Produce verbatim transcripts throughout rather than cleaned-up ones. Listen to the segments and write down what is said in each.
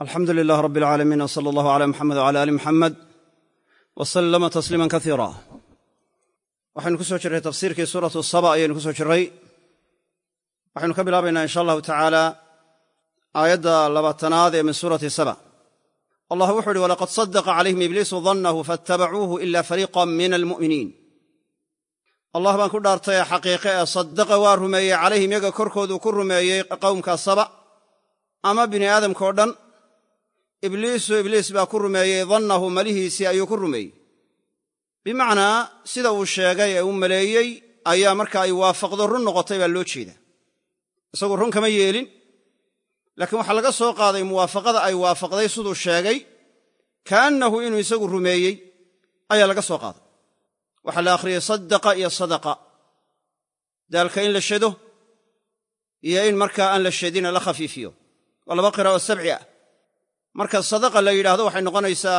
alxamdu lilah rab اlcaalamiin wsala allahu cala muxamed wcala ali muxamed wslama tasliima kaiira waxaynu ku soo jirray tafsiirkii suuratu saba ayaynu ku soo jirray waxaynu ka bilaabaynaa insha allahu tacaala aayadda labaatanaad ee min suurati saba allah wuxu uhi walaqad sadaqa calayhim ibliisu dannahu faatabacuuhu ila fariiqan min almu'miniin allah baan ku dhaartay ee xaqiiqe ee sadaqa waa rumeeyey calayhim yaga korkooduu ku rumeeyey qowmka saba ama bini aadamka o dhan ibliisu ibliis baa ku rumeeyey dannahu malihiisii ayuu ku rumeeyey bimacnaa sida uu sheegay ee uu maleeyey ayaa marka ay waafaqdo run noqotay baa loo jeedaa isagu run kama yeelin laakiin waxaa laga soo qaaday muwaafaqada ay waafaqday siduu sheegay kaannahu inuu isagu rumeeyey ayaa laga soo qaaday waxaa la akhriyey sadaqa iyo sadaqa daalka in la shado iyo in markaa aan la shadina la khafiifiyo waa laba qiraa'o sabci ah marka sadaqa la yidhaahdo waxay noqonaysaa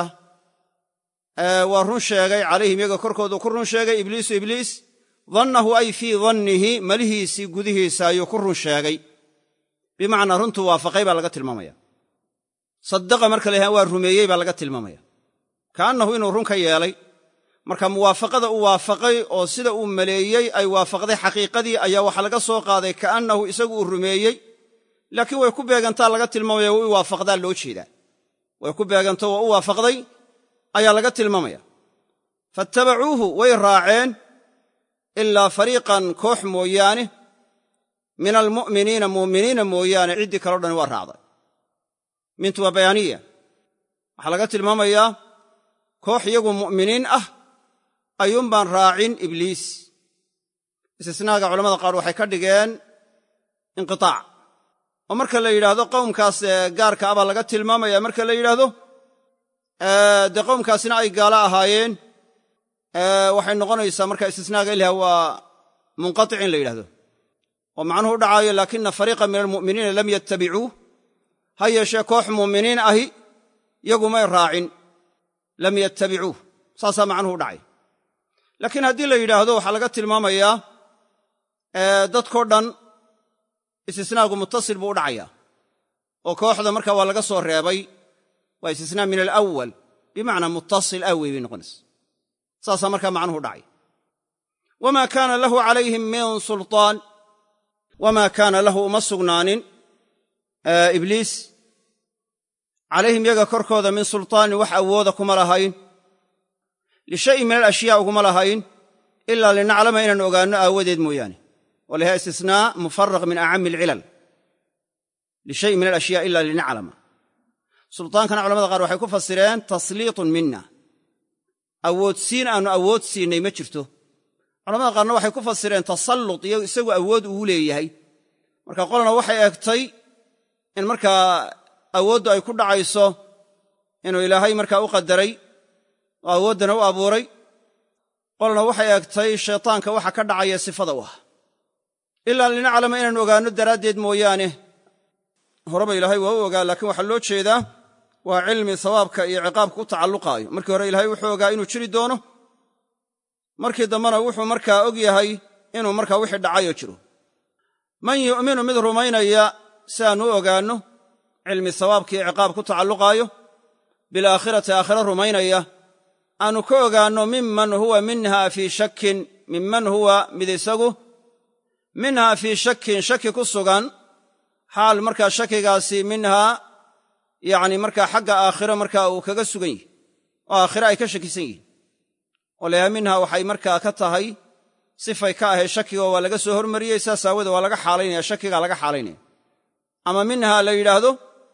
waa run sheegay calayhim yaga korkoodu ku run sheegay ibliisu ibliis dannahu ay fii dannihi malihiisii gudihiisa ayuu ku run sheegay bimacnaa runtuu waafaqay baa laga tilmaamaya sadaqa marka la yidhahdo waa rumeeyey baa laga tilmaamaya kaannahu inuu run ka yeelay marka muwaafaqada uu waafaqay oo sida uu maleeyey ay waafaqday xaqiiqadii ayaa waxaa laga soo qaaday kaannahu isagu uu rumeeyey laakiin way ku beegantaa laga tilmaamaya way u waafaqdaa loo jeedaa way ku beeganto waa u waafaqday ayaa laga tilmaamaya faatabacuuhu way raaceen ilaa fariiqan koox mooyaane min almu'miniina mu'miniina mooyaane ciddii kaleo dhani waa raacday mintu waa bayaaniya waxaa laga tilmaamayaa koox iyagu mu'miniin ah ayuunbaan raacin ibliis istisnaaga culamada qaar waxay ka dhigeen inqitaac oo marka la yidhaahdo qowmkaas gaarka ah baa laga tilmaamaya marka la yidhaahdo dee qowmkaasina ay gaalo ahaayeen waxay noqonaysaa marka istisnaaga ilaah waa munqatic in la yidhahdo oo macnuhu u dhacaayo laakina fariiqa min almu'miniina lam yattabicuuh ha yeeshee koox mu'miniin ahi yagu may raacin lam yattabicuuh saasaa macnuhu u dhacay laakiin haddii la yidhaahdo waxaa laga tilmaamayaa dadkoo dhan istisnaagu muttasil buu u dhacayaa oo kooxda marka waa laga soo reebay waa istisnaa min alawal bimacnaa muttasil awey bay noqonaysa saasaa markaa macnuhu u dhacay wamaa kaana lahu calayhim min sulطaan wamaa kaana lahu uma sugnaanin ibliis calayhim yaga korkooda min sulطaanin wax awooda kuma lahayn lishayin min alashyaa uguma lahayn ilaa linaclama inaan ogaanno aawadeed mooyaane walaha istisnaa mufaraq min acami alcilal lishayin min alashyaa ila linaclama sultaankana culamada qaar waxay ku fasireen tasliitun mina awoodsiin aannu awood siinay ma jirto culamada qaarna waxay ku fasireen tasallut iyo isagu awood uu leeyahay marka qolana waxay eegtay in markaa awooddu ay ku dhacayso inuu ilaahay markaa u qadaray oo awooddana u abuuray qolna waxay eegtay shaytaanka waxa ka dhacaya sifada u ah ilaa linaclama inaan ogaanno daraaddeed mooyaane horeba ilaahay waa u ogaa laakiin waxaa loo jeedaa waa cilmi sawaabka iyo ciqaabka u tacalluqaayo markii hore ilaahay wuxuu ogaa inuu jiri doono markii dambena wuxuu markaa og yahay inuu markaa wixii dhacayoo jiro man yu'minu mid rumaynaya si aannu u ogaanno cilmi sawaabka iyo ciqaab ku tacalluqaayo bilaakhirati aakhira rumaynaya aanu ka ogaanno miman huwa minha fii shakkin minman huwa mid isagu minhaa fii shakkin shaki ku sugan xaal markaa shakigaasi minhaa yacni markaa xagga aakhiro markaa uu kaga sugan yihi oo aakhiro ay ka shakisan yihiin oo layaha minhaa waxay markaa ka tahay sifay ka ahayd shakigo waa laga soo hormariyey saas aawode waa laga xaalaynaya shakigaa laga xaalaynaya ama minhaa la yidhaahdo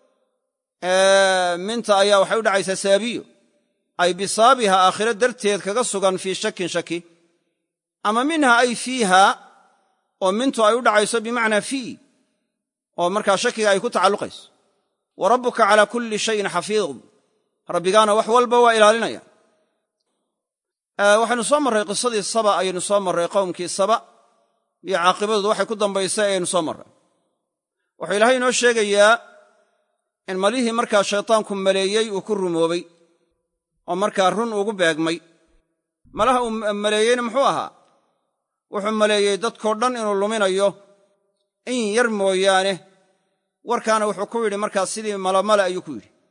minta ayaa waxay u dhacaysaa sababiyo ay bisaabiha aakhiro darteed kaga sugan fii shakkin shaki ama minha ay fiiha oo mintu ay u dhacayso bimacnaa fii oo markaa shakiga ay ku tacalluqayso wa rabbuka calaa kulli shayin xafiid rabbigaana wax walba waa ilaalinaya waxaynu soo marray qisadii saba ayaynu soo marray qowmkii saba iyo caaqibadoodu waxay ku dambaysay ayaynu soo marray wuxuu ilaahay inoo sheegayaa in malihii markaa shaytaanku maleeyey uu ku rumoobay oo markaa run ugu beegmay malaha uu maleeyeyna muxuu ahaa wuxuu maleeyey dadkoo dhan inuu luminayo in yar mooyaane warkaana wuxuu ku yidhi markaas sidii malamale ayuu ku yidhi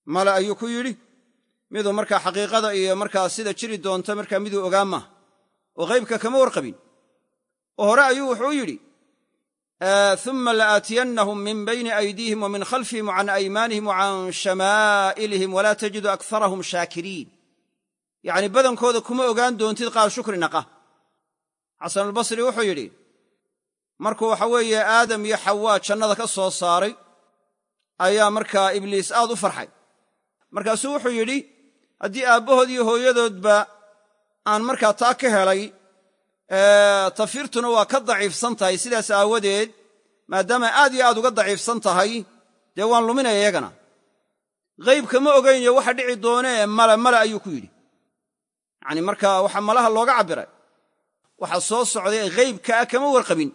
male ayuu ku yidhi miduu markaa xaqiiqada iyo markaa sida jiri doonta markaa miduu ogaa maaha oo ghaybka kama warqabin oo hore ayuu wuxuu yidhi uma la'aatiyannahum min bayni aydiihim wa min khalfihim wa can aymaanihim wa can shamaa'ilihim walaa tajidu akarahum shaakiriin yacni badankooda kuma ogaan doontid qaar shukri naqa xasanulbasri wuxuu yidhi markuu waxa weeye aadam iyo xawaa jannada ka soo saaray ayaa markaa ibliis aad u farxay markaasuu wuxuu yidhi haddii aabbahood iyo hooyadoodba aan markaa taa ka helay tafiirtuna waa ka daciifsan tahay sidaas aawadeed maadaama aad iyo aad uga daciifsan tahay dee waan luminaya iyagana ghaybka ma ogaynayo waxa dhici doonee male male ayuu ku yidhi yacni markaa waxa malaha looga cabbiray waxa soo socday ghaybka ah kama warqabin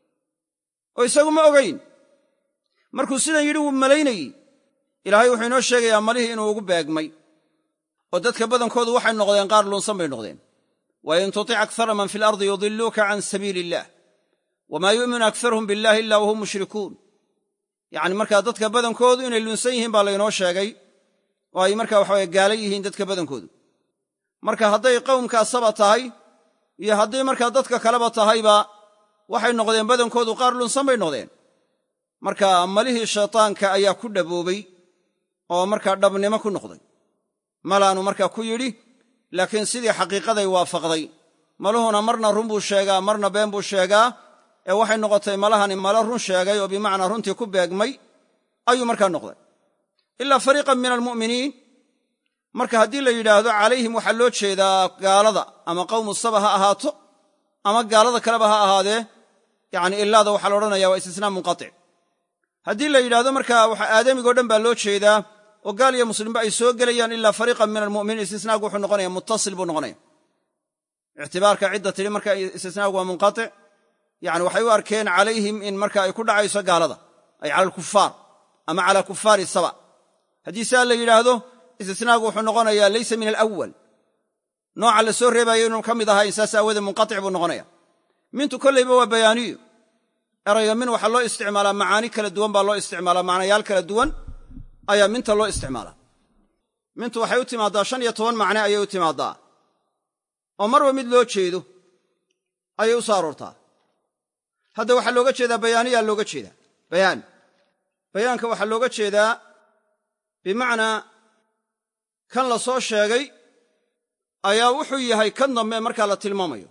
oo isagu ma ogayn markuu sidan yidhi wuu malaynayey ilaahay wuxuu inoo sheegayaa malihii inuu ugu beegmay oo dadka badankoodu waxay noqdeen qaar luunsan bay noqdeen wain tutic akara man fi lardi yudiluuka can sabiili illaah wamaa yu'minu akaruhum billahi ila wahum mushrikuun yacni markaa dadka badankoodu inay luunsan yihiin baa laynoo sheegay oo ay markaa waxaweye gaala yihiin dadka badankoodu marka hadday qowmkaasaba tahay iyo hadday markaa dadka kaleba tahayba waxay noqdeen badankoodu qaar lunsan bay noqdeen marka malihii shaytaanka ayaa ku dhaboobay oo markaa dhabnimo ku noqday malaanu markaa ku yidhi laakiin sidii xaqiiqaday waafaqday maluhuna marna run buu sheegaa marna been buu sheegaa ee waxay noqotay malahani malo run sheegay oo bimacnaa runtii ku beegmay ayuu markaa noqday ilaa fariiqan min almu'miniin marka haddii la yidhaahdo calayhim waxaa loo jeedaa gaalada ama qawmu saba ha ahaato ama gaalada kaleba ha ahaadee yacni ilaada waxaa la odhanaya waa istisnaa munqatic haddii la yidhahdo markaa waxa aadamigoo dhan baa loo jeedaa oo gaal iyo muslimba ay soo gelayaan ilaa fariiqan min almu'miniin istisnaagu wuxuu noqonaya muttasil buu noqonaya ictibaarka cidda tidhi marka istisnaagu waa munqatic yani waxay u arkeen calayhim in marka ay ku dhacayso gaalada ay cala alkufaar ama cala kufaari saba haddii saa la yidhaahdo istisnaagu wuxuu noqonayaa laysa min alawal nooca la soo reebayo inuu ka mid ahayn saas aawoodee munqatic buu noqonaya mintu kollayba waa bayaaniyo erayga min waxaa loo isticmaalaa macaani kala duwan baa loo isticmaalaa macnayaal kala duwan ayaa minta loo isticmaalaa mintu waxay u timaaddaa shan iyo toban macne ayay u timaaddaa oo marba mid loo jeedo ayay u soo aroortaa hadda waxaa looga jeedaa bayaaniyaa looga jeedaa bayaan bayaanka waxaa looga jeedaa bimacnaa kan la soo sheegay ayaa wuxuu yahay kan dambe markaa la tilmaamayo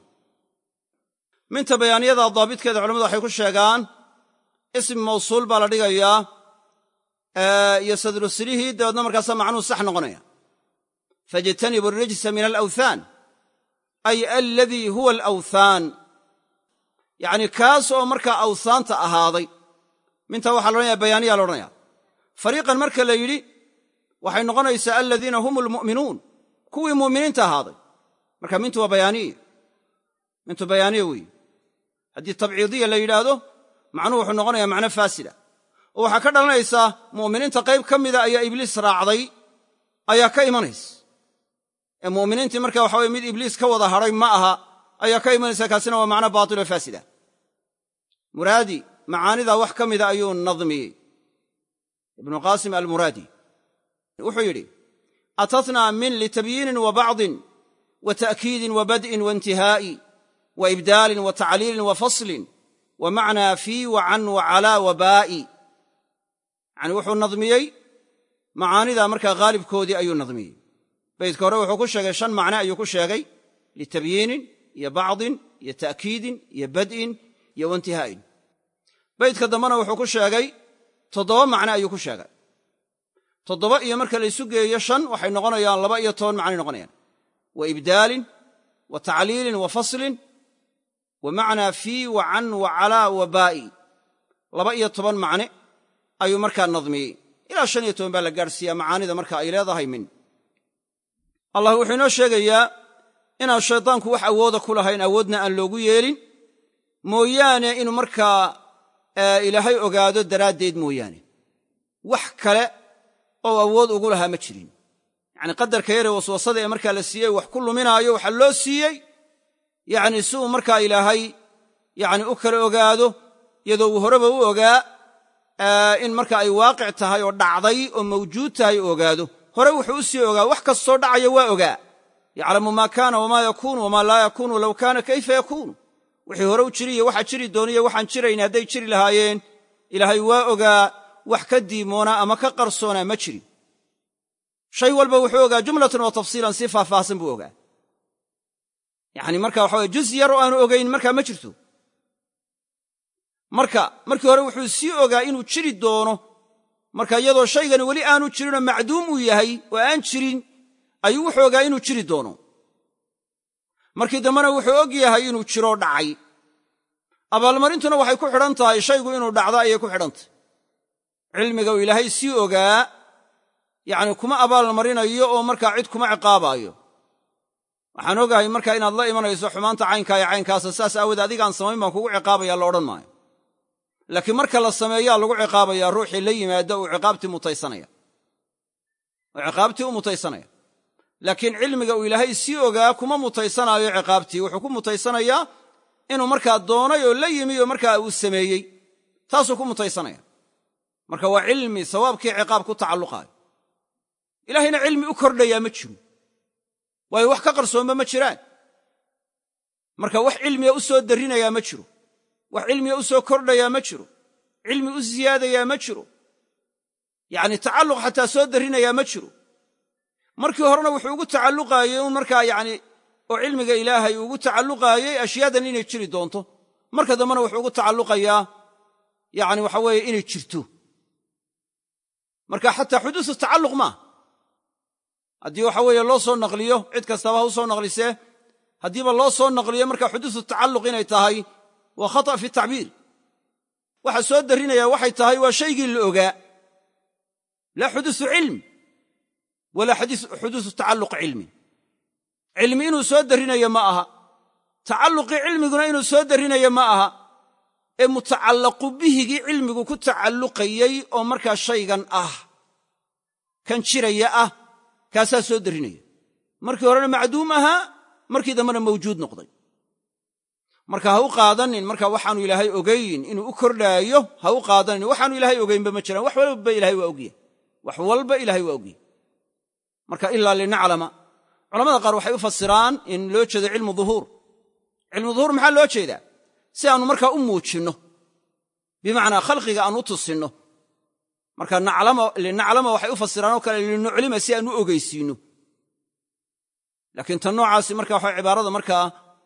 minta bayaaniyada daabitkeeda culamadu waxay ku sheegaan ism mawsuul baa la dhigayaa iyo sadrusilihii dabeedna markaasaa macnuhu sax noqonaya fajtanibu arijsa min alawthaan ay aladii huwa alawthaan yacni kaas oo markaa awthaanta ahaaday mintaa waxaa la odhanaya bayaaniya la odhanaya fariiqan marka la yidhi waxay noqonaysaa aladiina hum almu'minuun kuwii mu'miniinta ahaaday marka mintu waa bayaaniya mintu bayaaniya weeye haddii tabciidiya la yidhaahdo macnuhu wuxuu noqonayaa macno faasida oo waxaa ka dhalanaysaa mu'miniinta qayb ka mida ayaa ibliis raacday ayaa ka imanaysa ee mu'miniintii marka waxa weye mid ibliis ka wada hadhay ma aha ayaa ka imanaysa kaasina waa macno baatil oo faasida muraadi macaanidaa wax ka mida ayuu nadmiyey ibnu qaasim almuraadi wuxuu yidhi atatnaa min litabyiinin wa bacdin wa ta'kiidin wa bad'in wa intihaa'i wa ibdaalin wa tacliilin wa faslin wa macnaa fii wa can wa calaa wa baa'i yacni wuxuu nadmiyey macaanidaa markaa haalibkoodii ayuu nadmiyey baydka hore wuxuu ku sheegay shan macne ayuu ku sheegay litabyiinin iyo bacdin iyo ta'kiidin iyo bad'in iyo waintihaa'in baydka dambena wuxuu ku sheegay toddoba macne ayuu ku sheegay toddoba iyo marka laysu geeyo shan waxay noqonayaan laba iyo toban macnay noqonayaan wa ibdaalin wa tacliilin wa faslin wa macnaa fii wa can wa calaa wa baa'i laba iyo toban macne ayuu markaa nadmiyey ilaa shan iyo toban baa la gaadhsiiyaa macaanida marka ay leedahay min allah wuxuu inoo sheegayaa inaan shaydaanku wax awooda ku lahayn awoodna aan loogu yeelin mooyaane inuu markaa ilaahay ogaado daraaddeed mooyaane wax kale oo awood ugu lahaa ma jirin yacni qadarka yaree waswasada ee markaa la siiyey wax ku luminaayo waxaa loo siiyey yacni si uu markaa ilaahay yacni u kala ogaado iyadoo uu horeba u ogaa in marka ay waaqic tahay oo dhacday oo mawjuud tahay ogaado. hore wuxuu u sii ogaa wax kastoo dhacaya waa ogaa. yaclamu maa kaana wamaa yakuunu wamaa laa yakuunu low kaana kayfa yakuunu. wixii hore u jiri iyo waxa jiri dooniyo waxaan jirayn hadday jiri lahaayeen ilaahay waa ogaa. wax ka diimoonaa ama ka qarsoonaa ma jirin. shay walba wuxuu ogaa jumlatan wa tafsiilan si faahfaahsan buu ogaa. yacni marka waxa weye juz yar oo aanu ogayn markaa ma jirto. marka markii hore wuxuu sii ogaa inuu jiri doono. marka iyadoo shaygani weli aanu jirinoo macduum uu yahay oo aan jirin ayuu wuxuu ogaa inuu jiri doono. markii dambena wuxuu og yahay inuu jiroo dhacay. abaalmarintuna waxay ku xidhan tahay shaygu inuu dhacdo ayay ku xidhan tahay. cilmiga uu ilaahay sii ogaa yacni kuma abaalmarinayo oo markaa cid kuma ciqaabaayo. waxaan ogahay markaa inaad la imanayso xumaanta caynkaa iyo caynkaasa saas aawoodee adigaan samayn baan kugu ciqaabaya la odhan maayo. laakiin marka la sameeyaa lagu ciqaabayaa ruuxii la yimaada uu ciqaabtii mutaysanaya oo ciqaabtii u mutaysanaya. laakiin cilmiga uu ilaahay sii ogaa kuma mutaysanaayo ciqaabtii. wuxuu ku mutaysanayaa inuu markaa doonay oo la yimi oo markaa uu sameeyey taasuu ku mutaysanaya. marka waa cilmi sawaabkii ciqaab ku tacalluqaayo. ilaahayna cilmi u kordhayaa ma jiro, waayo wax ka qarsoonba ma jiraan. marka wax cilmiya u soo darrinayaa ma jiro, wax cilmiya u soo kordhayaa ma jiro, cilmi u siyaadayaa ma jiro, yacni tacalluq xataa soo darrinayaa ma jiro. markii horena wuxuu ugu tacalluqaayey un markaa yacni oo cilmiga ilaahay ugu tacalluqaayey ashyaadan inay jiri doonto. marka dambena wuxuu ugu tacalluqayaa yacni waxa weeye inay jirto. marka xataa xuduusu tacalluq maaha. haddii waxa weeye loo soo naqliyo cid kastaba ha u soo naqlisee haddiiba loo soo naqliyo marka xuduusu tacalluq inay tahay waa khata' fi tacbiir. waxa soo darrinayaa waxay tahay waa shaygii la ogaa. laa xuduusu cilm walaa xuduusu tacalluq cilmi. cilmi inuu soo darrinayo ma aha, tacalluqii cilmiguna inuu soo darrinayo ma aha, ee mutacallaqu bihigii cilmigu ku tacalluqayey oo markaa shaygan ah kan jiraya ah kaasaa soo darrinaya. markii horena macduum ahaa, markii dambena mawjuud noqday. marka ha u qaadanin marka waxaanu ilaahay ogayn inuu u kordhaayo, ha u qaadanin. waxaanu ilaahay ogaynba ma jiraan. wax walba ilahay waa ogyahay. wax walba ilaahay waa ogyahay. marka ilaa linaclama, culamada qaar waxay u fasiraan in loo jeedo cilmu duhuur. cilmu duhuur maxaa loo jeedaa? si aanu markaa u muujinno, bimacnaa khalqiga aan u tusinno. marka linaclama waxay u fasiraan oo kale linuclima, si aan u ogeysiinno. laakiin tan noocaasi marka waxa cibaarada markaa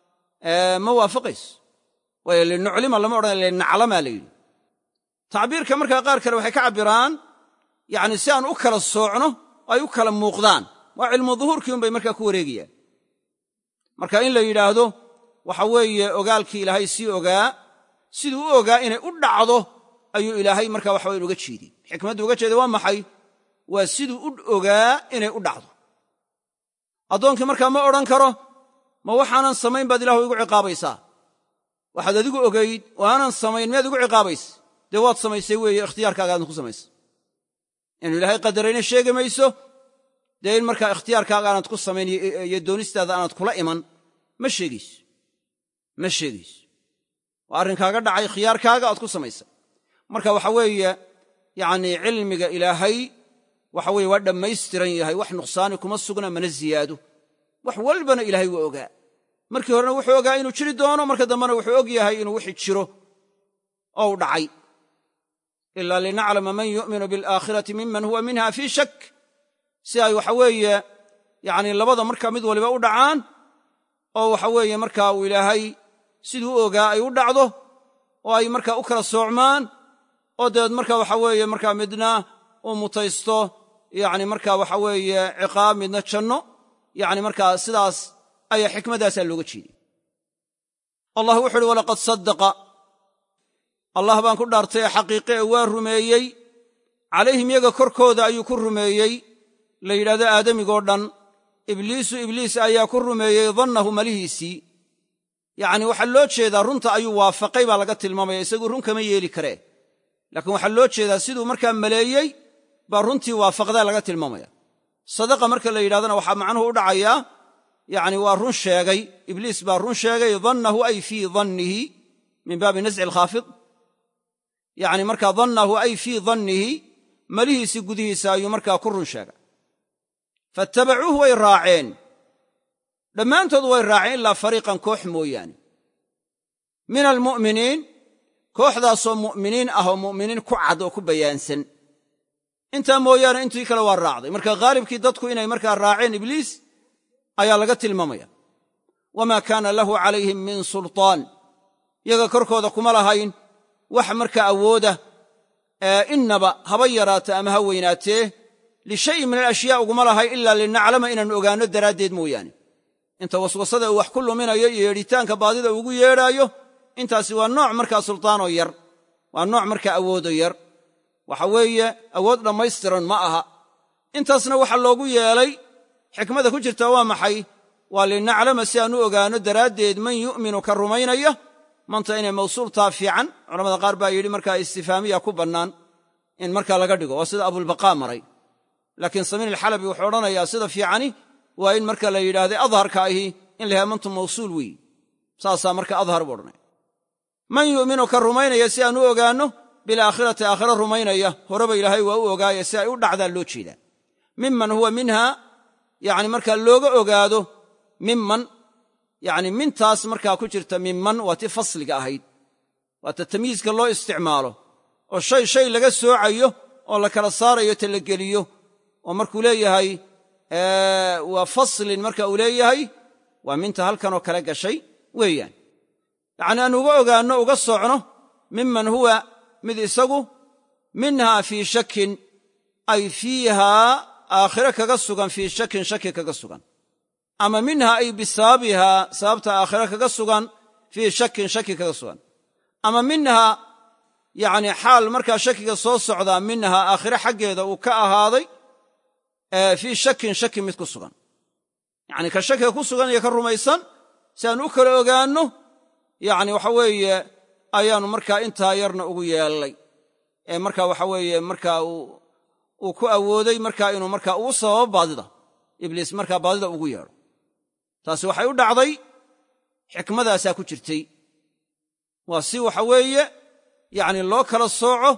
ma waafaqayso. waayo linuclima lama odhan linaclamaa la yidhi. tacbiirka markaa qaar kale waxay ka cabbiraan yacni si aan u kala soocno ay u kala muuqdaan. waa cilmu duhuurkii un bay markaa ku wareegayaan. marka in la yidhaahdo waxa weeye ogaalkii ilaahay sii ogaa, siduu u ogaa inay u dhacdo ayuu ilaahay markaa waxa weye uga jeediyey. xikmaddu uga jeeda waa maxay? waa siduu u ogaa inay u dhacdo. addoonkii markaa ma odhan karo ma waxaanan samayn baad ilaahu igu ciqaabaysaa. waxaad adigu ogayd oo aanan samayn miyaad igu ciqaabaysa? dee waad samaysay weeye, ikhtiyaarkaagaadan ku samaysay. inuu ilaahay qadarayna sheegi mayso. dee in markaa ikhtiyaarkaaga aanad ku samayn iyo doonistaada aanad kula iman ma sheegayso ma sheegayso. waa arrinkaaga dhacay, khiyaarkaaga aad ku samaysay. marka waxa weeye yacnii cilmiga ilaahay waxa weeye waa dhammaystiran yahay. wax nuqsaani kuma sugna, mana ziyaado. wax walbana ilaahay waa ogaa. markii horena wuxuu ogaa inuu jiri doono, marka dambena wuxuu og yahay inuu wixii jiro oo u dhacay. ilaa linaclama man yu'minu bilaakhirati miman huwa minha fii shak, si ay waxa weeye yacni labada markaa mid waliba u dhacaan oo waxa weeye markaa uu ilaahay siduu u ogaa ay u dhacdo oo ay markaa u kala soocmaan oo dabeed markaa waxa weeye markaa midna uu mutaysto yacni markaa waxa weeye ciqaab, midna janno. yacni markaa sidaas ayaa xikmaddaasaa looga jeediyey. allah wuxu uhi walaqad sadaqa, allah baan ku dhaartay ee xaqiiqe ee waa rumeeyey, calayhim yaga korkooda ayuu ku rumeeyey, la yidhahdo aadamigoo dhan. ibliisu ibliis ayaa ku rumeeyey dannahu malihiisii. yacni waxaa loo jeedaa runta ayuu waafaqay baa laga tilmaamaya. isagu run kama yeeli karee, laakiin waxaa loo jeedaa siduu markaa maleeyey baa runtii waafaqdaa laga tilmaamaya. sadaqa marka la yidhahdana waxaa macnuhu u dhacayaa yacni waa run sheegay. ibliis baa run sheegay, dannahu ay fii dannihi min baabi nasci alkhaafid. yacni markaa dannahu ay fii dannihi malihiisi gudihiisa ayuu markaa ku run sheegay faatabacuuhu way raaceen dhammaantood way raaceen ilaa fariiqan koox mooyaane min almu'miniin kooxdaasoo mu'miniin ah oo mu'miniin ku cad oo ku bayaansan intaa mooyaane intii kale waa raacday marka haalibkii dadku inay markaa raaceen ibliis ayaa laga tilmaamaya wamaa kaana lahu calayhim min sultaan yaga korkooda kuma lahayn wax markaa awooda ee innaba haba yaraata ama ha weynaatee lishayin min alashyaa uguma lahay ilaa linaclama inaannu ogaanno daraaddeed mooyaane inta waswasada uu wax ku luminayo iyo yeedhitaanka baadida ugu yeedhaayo intaasi waa nooc markaa sultaanoo yar waa nooc markaa awoodo yar waxa weeye awood dhammaystiran ma aha intaasna waxa loogu yeelay xikmada ku jirta waa maxay waa linaclama si aan u ogaanno daraaddeed man yu'minu ka rumaynaya manta inay mawsuultaa fiican culamada qaar baa yidhi markaa istifaamiya ku bannaan in markaa laga dhigo waa sida abulbaqaa maray laakiin samiin alxalabi wuxuu odhanayaa sida fiicani waa in marka la yidhaahday adharka ahi in la yahay mantu mawsuul weeye saasaa marka adhar buu odhanaya man yu'minu ka rumaynaya si aan u ogaanno bilaakhirati aakhira rumaynaya horeba ilaahay waa u ogaaya si ay u dhacdaan loo jeedaa miman huwa minha yani markaa looga ogaado miman yani mintaas markaa ku jirta miman waa ti fasliga ahayd waa ta tamyiizka loo isticmaalo oo shay shay laga soocayo oo la kala saarayo ta la geliyo oo markuu leeyahay waa faslin marka uu leeyahay waa minta halkanoo kala gashay weeyaan yacni aan uga ogaanno uga soocno miman huwa mid isagu minhaa fii shakin ay fiihaa aakhire kaga sugan fii shakin shaki kaga sugan ama minhaa ay bisababihaa sababta aakhire kaga sugan fii shakin shaki kaga sugan ama minhaa yacni xaal markaa shakiga soo socdaa minhaa aakhire xaggeeda uu ka ahaaday fii shakin shaki mid ku sugan yacni ka shakiga ku sugan iyo ka rumaysan si aan u kala ogaanno yacni waxa weeye ayaannu markaa intaa yarna ugu yeellay ee markaa waxa weeye markaa uu ku awooday markaa inuu markaa ugu sababo baadida ibliis markaa baadida ugu yeedho taasi waxay u dhacday xikmadaasaa ku jirtay waa si waxa weeye yacni loo kala sooco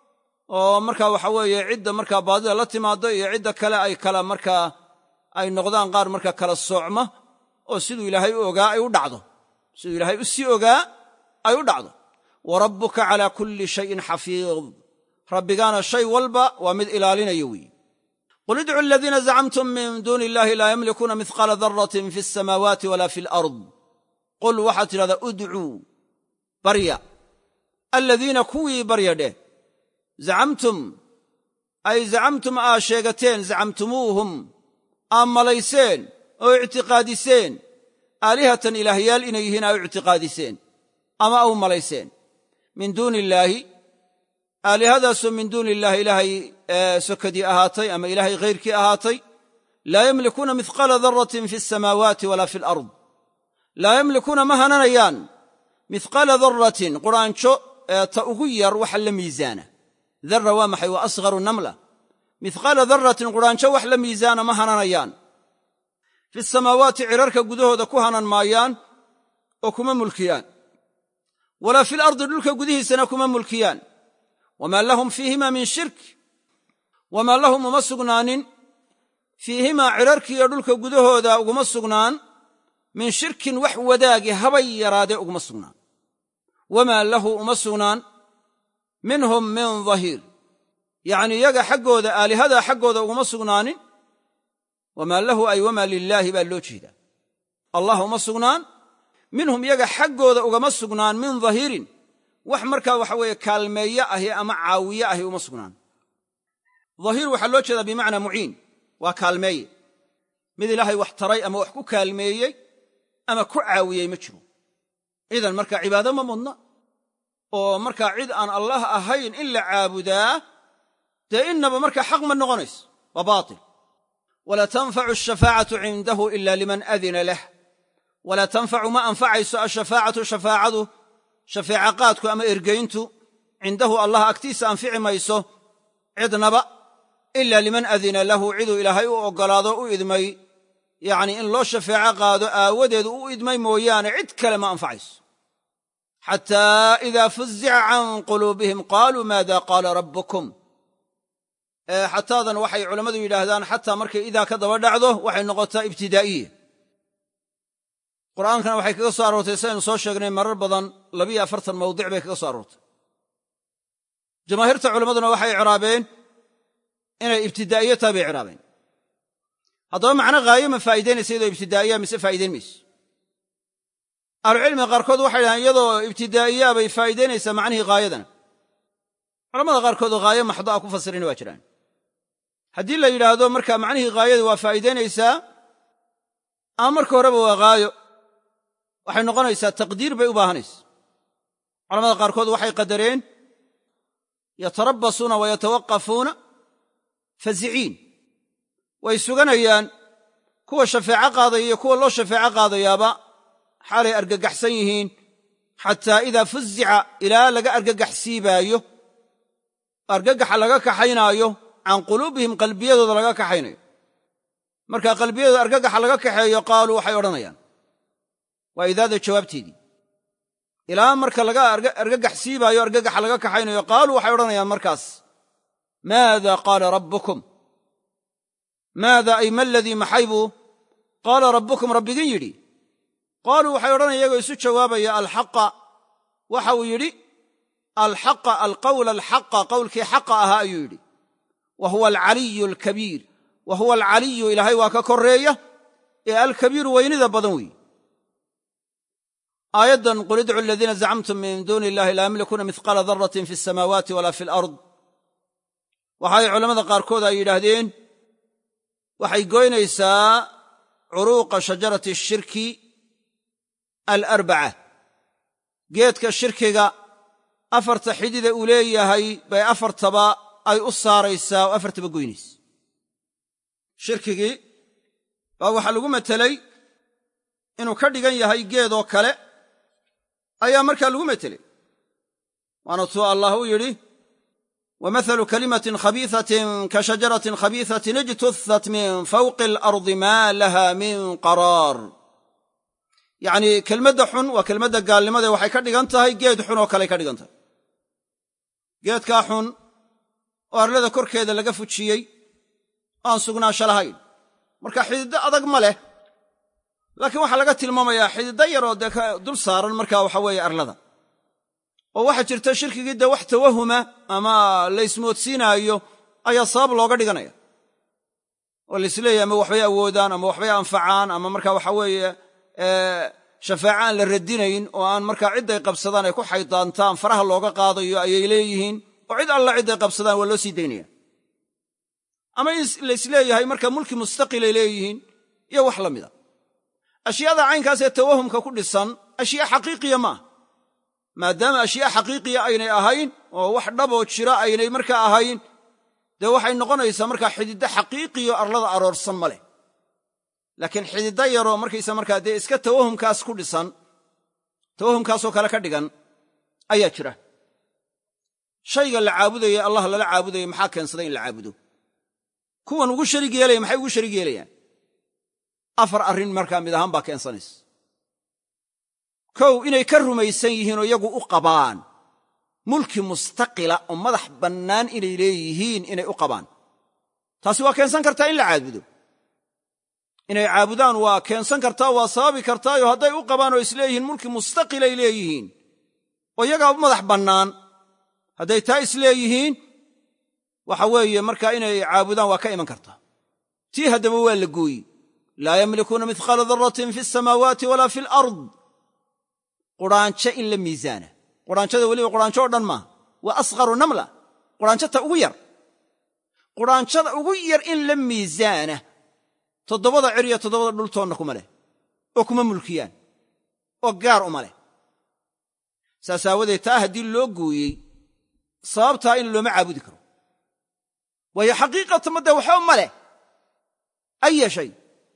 oo markaa waxa weeye cidda markaa baadida la timaaddo iyo cidda kale ay kala markaa ay noqdaan qaar markaa kala soocma oo siduu ilaahay u ogaa ay u dhacdo siduu ilaahay u sii ogaa ay u dhacdo wa rabbuka calaa kulli shayin xafiid rabbigaana shay walba waa mid ilaalinaya weeye qul idcu aladiina zacamtum min duuni illahi laa yamlikuuna mihqaala daratin fi asamaawaati walaa fi alard qul waxaad tidhahdaa udcuu barya aladiina kuwii barya dheh zacamtum ay zacamtum aa sheegateen zacamtumuuhum aa malayseen oo ictiqaadiseen aalihatan ilaahyaal inay yihiin aa u ictiqaadiseen ama au malayseen min duuni illaahi aalihadaasoo min duuni illaahi ilaahay sokadii ahaatay ama ilaahay hayrkii ahaatay laa yamlikuuna mihqaala daratin fi asamaawaati walaa fi alard laa yamlikuuna ma hananayaan mihqaala daratin quraanjo ta ugu yar waxa la miisaana darra waa maxay waa asgharu namla mihqaala daratin quraanjo wax la miisaana ma hananayaan fi samaawaati cirarka gudahooda ku hanan maayaan oo kuma mulkiyaan walaa fi lardi dhulka gudihiisana kuma mulkiyaan wamaa lahum fiihimaa min shirk wamaa lahum uma sugnaanin fiihimaa cirarkiiyo dhulka gudahooda uguma sugnaan min shirkin wax wadaagi habay yaraadee uguma sugnaan wamaa lahu uma sugnaan minhum min dahiir yacnii iyaga xaggooda aalihadaa xaggooda uguma sugnaanin wamaa lahu ay wamaa lilaahi baa loo jeedaa allah uma sugnaan minhum iyaga xaggooda ugama sugnaan min dahiirin wax markaa waxa weeye kaalmeeye ahi ama caawiye ahi uma sugnaan dahiir waxaa loo jeedaa bimacnaa muciin waa kaalmeeye mid ilaahay wax taray ama wax ku kaalmeeyey ama ku caawiyey ma jiro idan markaa cibaado ma mudna oo markaa cid aan allah ahayn in la caabudaa dee innaba markaa xaq ma noqonayso waa baatil walaa tanfacu ashafaacatu cindahu ila liman adina lah walaa tanfacu ma anfacayso ashafaacatu shafaacadu shafeeca qaadku ama ergayntu cindahu allah agtiisa anfici mayso cidnaba ila liman adina lahu ciduu ilaahay u oggolaado u idmay yacnii in loo shafeeco qaado aawadeedu u idmay mooyaane cid kale ma anfacayso xataa idaa fuzica can quluubihim qaaluu maada qaala rabbukum xataadan waxay culammadu yidhaahdaan xataa markay idaa ka daba dhacdo waxay noqotaa ibtidaa'iya qur'aankana waxay kaga soo aroortay saynu soo sheegnay marar badan labiyo afartan mawdic bay kaga soo aroortay jamaahiirta culammaduna waxay icraabeen inay ibtidaa'iye tahay bay icraabeen haddaba macno haayo ma faa'idaynaysa iyadoo ibtidaa'iya mise faa'idayn mayso ahlucilmiga qaarkood waxay dhahaan iyadoo ibtidaa'iyaa bay faa'idaynaysaa macnihii haayadana culamada qaarkood haayo maxdo a ku fasirina waa jiraan haddii la yidhaahdo markaa macnihii haayada waa faa'iidaynaysaa ama marka horeba waa haayo waxay noqonaysaa taqdiir bay u baahanaysa culamada qaarkood waxay qadareen yatarabbasuuna wa yatawaqafuuna faziciin way suganayaan kuwa shafeeco qaadaya iyo kuwa loo shafeeco qaadayaaba xaalay argagaxsan yihiin xataa idaa fuzica ilaa laga argagaxsiibaayo argagaxa laga kaxaynaayo can quluubihim qalbiyadooda laga kaxaynayo marka qalbiyadooda argagaxa laga kaxeeyo qaaluu waxay odhanayaan waa idaada jawaabteedii ilaa marka laga argagaxsiibaayo argagaxa laga kaxaynayo qaaluu waxay odhanayaan markaas maada qaala rabbukum maada ay ma aladii maxay buu qaala rabbukum rabbigin yidhi qaaluu waxay odhanaya iyagoo isu jawaabaya alxaqa waxa uu yidhi alxaqa alqawla alxaqa qowlkii xaqa ahaa ayuu yidhi wa huwa alcaliyu alkabiir wa huwa alcaliyu ilaahay waa ka korreeya ee alkabiiru weynida badan weeye aayaddan qul idcu aladiina zacamtum min duuni illahi laa yamlikuuna mihqaala daratin fi asamaawaati walaa fi alard waxay culammada qaarkood ay yidhaahdeen waxay goynaysaa curuuqa shajarati ashirki alarbaca geedka shirkiga afarta xidida uu leeyahay bay afartaba ay u saaraysaa oo afartaba goynaysa shirkigii baa waxaa lagu metelay inuu ka dhigan yahay geedoo kale ayaa markaa lagu metelay waana tuu allah u yidhi wamahalu kalimatin khabiisatin ka shajaratin khabiisatin ijtuhat min fawqi alardi maa laha min qaraar yacnii kelmadda xun waa kelmadda gaalnimadae waxay ka dhigan tahay geed xun oo kaley ka dhigan tahay geedkaa xun oo arlada korkeeda laga fujiyey aan sugnaansho lahayn marka xididdo adag ma leh laakiin waxaa laga tilmaamayaa xididdo yaroo dee dul saaran markaa waxa weeye arlada oo waxaa jirta shirkigii dee wax tawahuma ama laysmoodsiinaayo ayaa sabab looga dhiganaya oo laisleeyahy ama waxbay awoodaan ama waxbay anfacaan ama markaa waxa weeye shafaaco aan la radinayn oo aan markaa cidday qabsadaan ay ku xaydaantaan faraha looga qaadayo ayay leeyihiin oo cid alla cidday qabsadaan waa loo sii daynaya ama in laisleeyahay markaa mulki mustaqilay leeyihiin iyo wax la mida ashyaada caynkaasee tawahumka ku dhisan ashyaa xaqiiqiya maaha maadaama ashyaa xaqiiqiya aynay ahayn oo wax dhaboo jira aynay markaa ahayn dee waxay noqonaysaa markaa xididdo xaqiiqiyo arlada aroorsan ma leh laakiin xididdo yaroo markaysa markaa dee iska tawahumkaas ku dhisan tawahumkaasoo kale ka dhigan ayaa jira shayga la caabudaye allah lala caabudaye maxaa keensaday in la caabudo kuwan ugu sharig yeelaya maxay ugu sharig yeelayaan afar arrin markaa mid ahaan baa keensanaysa kow inay ka rumaysan yihiinoo iyagu u qabaan mulki mustaqila oo madax bannaan inay leeyihiin inay u qabaan taasi waa keensan kartaa in la caabudo inay caabudaan waa keensan kartaa waa sababi kartaayo hadday u qabaan oo isleeyihiin mulki mustaqilay leeyihiin oo iyagaa u madax bannaan hadday taa isleeyihiin waxa weeye markaa inay caabudaan waa ka iman kartaa tii haddaba waa la gooyi laa yamlikuuna mihqaala daratin fi asamaawaati walaa fi alard quraanjo in la miisaana quraanjada weliba quraanjo oo dhan maaha waa asqaru namla quraanjata ugu yar quraanjada ugu yar in la miisaana toddobada cir iyo toddobada dhultoonna kuma leh oo kuma mulkiyaan oo gaar uma leh saas aawadeed taa haddii loo gooyey sababtaa in looma caabudi karo waayo xaqiiqatan madde waxba ma leh aya shay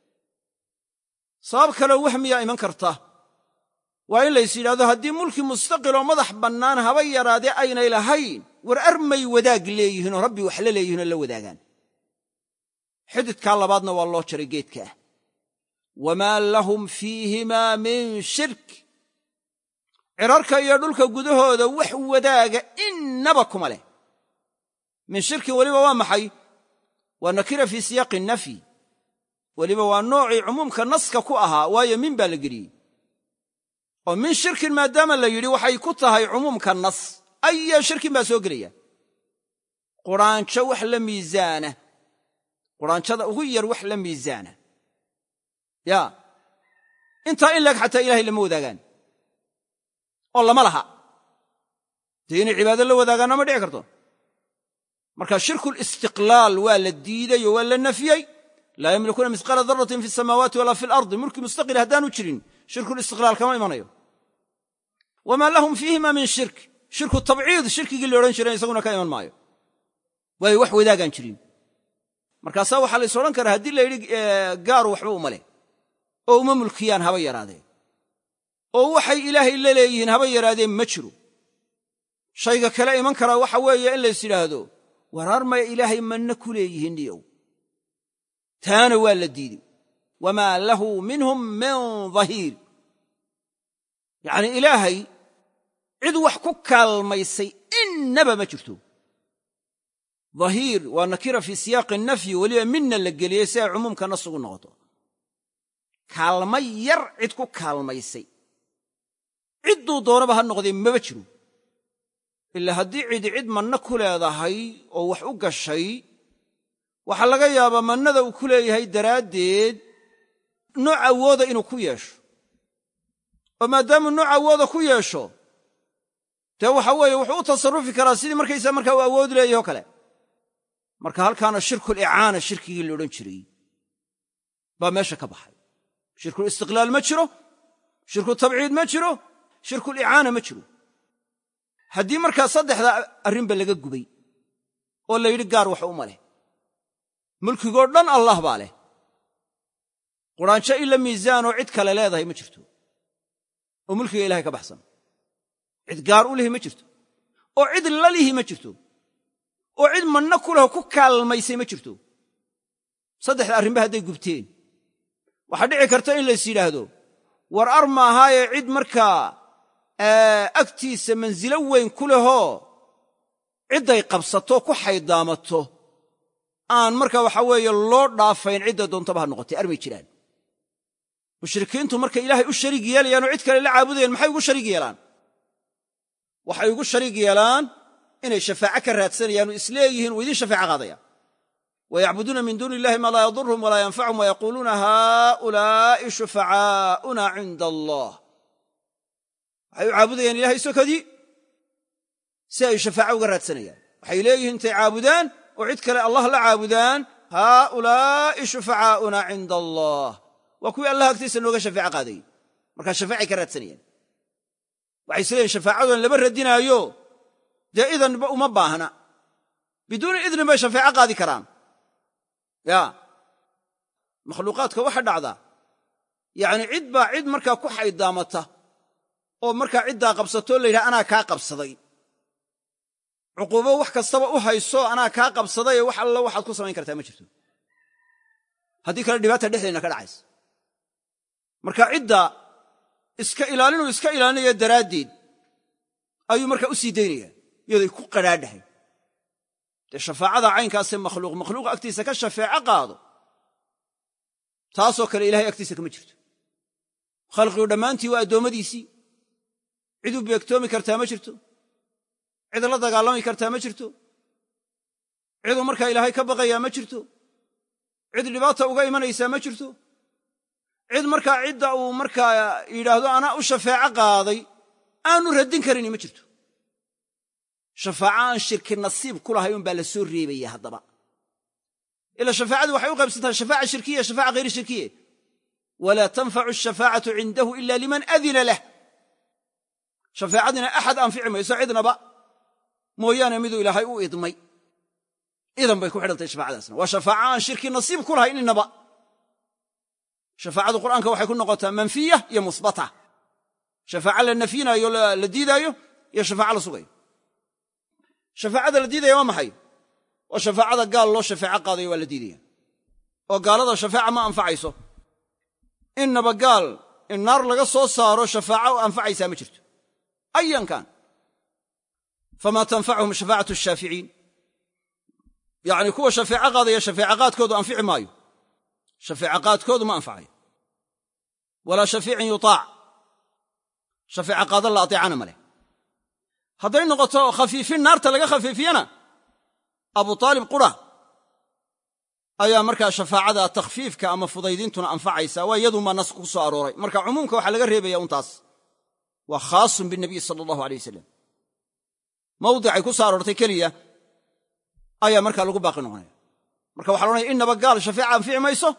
sabab kaloo wahmiyaa iman karta waa in lays yidhahdo haddii mulki mustaqiloo madax bannaan haba yaraadee aynay lahayn war armay wadaag leeyihiinoo rabbi wax la leeyihinoo la wadaagaan xididkaa labaadna waa loo jaray geedka ah wamaa lahum fiihimaa min shirk cirarka iyo dhulka gudahooda wax wadaaga innaba kuma leh min shirki weliba waa maxay waa nakira fii siyaaqi nafyi weliba waa noocii cumuumka naska ku ahaa waayo min baa la geliyey oo min shirkin maadaama la yidhi waxay ku tahay cumuumka nas aya shirkin baa soo gelaya quraanjo wax la miisaana quraanjada ugu yar wax la miisaana ya intaa in laeg xataa ilaahay lama wadaagaan oo lama laha dee inay cibaado la wadaagaanna ma dhici karto marka shirku listiqlaal waa la diiday oo waa la nafyey laa yamlikuuna mihqaala daratin fi asamaawaati walaa fi alardi mulki mustaqil haddaanu jirin shirku listiqlaal kama imanayo wamaa lahum fiihima min shirk shirku tabciid shirkigii la odhan jiray isaguna ka iman maayo waayo wax wadaagaan jirin markaasaa waxaa la is odhan karaa haddii la yidhi gaaru waxba uma leh oo uma mulkiyaan haba yaraadeen oo waxay ilaahay la leeyihiin haba yaraadeen ma jiro shayga kale iman karaa waxa weeye in lays yidhaahdo waraar maya ilaahay manna ku leeyihiin niyow taana waa la diiday wamaa lahu minhum min dhahiir yacnii ilaahay cid wax ku kaalmaysay innaba ma jirto dhahiir waa nakira fii siyaaqi nafyi weliba midna la geliyey si ay cumuumka nas ugu noqoto kaalma yar cid ku kaalmaysay cidduu doonaba ha noqdee maba jiro ilaa haddii cidi cid manno ku leedahay oo wax u gashay waxaa laga yaabaa mannada uu ku leeyahay daraaddeed nooc awooda inuu ku yeesho oo maadaamuu nooc awooda ku yeesho dee waxa weeye wuxuu u tasarrufi karaa sidii markaysaa markaa uu awood leeyahay oo kale marka halkaana shirkulicaana shirkigii la odhan jiray baa meesha ka baxay shirkulistiqlaal ma jiro shirku tabciid ma jiro shirkulicaana ma jiro haddii markaa saddexda arrinba laga gubay oo la yidhi gaar wax uma leh mulkigoo dhan allah baa leh quraanjo ila miisaanoo cid kale leedahay ma jirto oo mulkiga ilahay ka baxsan cid gaar u lihi ma jirto oo cid la lihi ma jirto oo cid manno ku leho ku kaalmaysay ma jirto saddexda arrinba hadday gubteen waxaa dhici karta in lays yidhaahdo war ar maahaaye cid markaa agtiisa mansilo weyn ku lehoo cidday qabsato ku xaydaamato aan markaa waxaa weeye loo dhaafayn cidda doontaba ha noqotay armay jiraan mushrikiintu markay ilaahay u shariig yeelayaan oo cid kale la caabudayaan maxay ugu shariig yeelaan waxay ugu shariig yeelaan inay shafaaco ka raadsanayaan oo isleeyihiin uu idiin shafaaco qaadaya wayacbuduuna min duuni illahi maa laa yadurhum walaa yanfachum wayaquuluuna haaulaa'i shufacaa'una cinda allah waxay u caabudayaan ilahay sokadii si ay shafaaco uga raadsanayaan waxay leeyihiin intay caabudaan oo cid kale allah la caabudaan haaulaa'i shufacaa'una cinda allah waa kuwii allah agtiisa nooga shafaaco qaadayey markaa shafaacay ka raadsanayaan waxay is leeyihin shafaacadoon lama radinaayo dee idanba uma baahna biduuni idnin bay shafaaco qaadi karaan ya makhluuqaadka waxa dhacda yacni cid baa cid markaa ku xaydaamata oo markaa ciddaa qabsatoo la yidhaha anaa kaa qabsaday cuquubo wax kastaba u hayso anaa kaa qabsadayee wax alla waxaad ku samayn kartaa ma jirto haddii kale dhibaata dhexdeenna ka dhacaysa marka cidda iska ilaalinuu iska ilaalinaya daraaddeed ayuu markaa u sii daynaya iyadoy ku qadhaadhahay dee shafaacada caynkaasee makhluuq makhluuqa agtiisa ka shafeeco qaado taasoo kale ilahay agtiisa kama jirto khalqigu dhammaantii waa addoommadiisii cid u beegtoomi kartaa ma jirto cid la dagaalami kartaa ma jirto ciduu markaa ilaahay ka baqayaa ma jirto cid dhibaata uga imanaysaa ma jirto cid markaa cidda uu markaa yidhaahdo anaa u shafeeco qaaday aanu radin karini ma jirto shafaaco aan shirki nasiib ku lahay un baa la soo reebaya haddaba ila shafaacadu waxay u qaybsantahay shafaaca shirkiya shafaaca hayri shirkiye walaa tanfacu ashafaacatu cindahu ila liman adina lah shafaacadina axad anfici mayso cidnaba mooyaane miduu ilaahay u idmay idan bay ku xidhantahay shafaacadaasna waa shafaaco aan shirki nasiib ku lahayn innaba shafaacadu qur'aanka waxay ku noqotaa manfiya iyo musbata shafaaco la nafyinaayo la diidaayo iyo shafaaco la sugayo shafaacada la diidaya waa maxay waa shafaacada gaal loo shafeeco qaadayo waa la diidaya oo gaalada shafaaca ma anfacayso innaba gaal in naar laga soo saaro shafaaco u anfacaysaa ma jirto ayan kan fama tanfacuhum shafaacatu shaaficiin yacni kuwa shafeeco qaadaya shafeeco qaadkoodu anfici maayo shafeeco qaadkoodu ma anfacayo walaa shafiicin yutaac shafeeco qaadan la ateecana ma leh hadday noqoto khafiifin naarta laga khafiifiyana abu taalib qura ayaa markaa shafaacada takhfiifka ama fudaydintuna anfacaysa waa iyadu maa nas ku soo arooray marka cumuumka waxaa laga reebaya untaas waa khaasun binabiy sala allahu alay wasalam mawdicay ku soo aroortay keliya ayaa markaa lagu baaqi noqonaya marka waxa la odhanaya innaba gaal shafeeca anfici mayso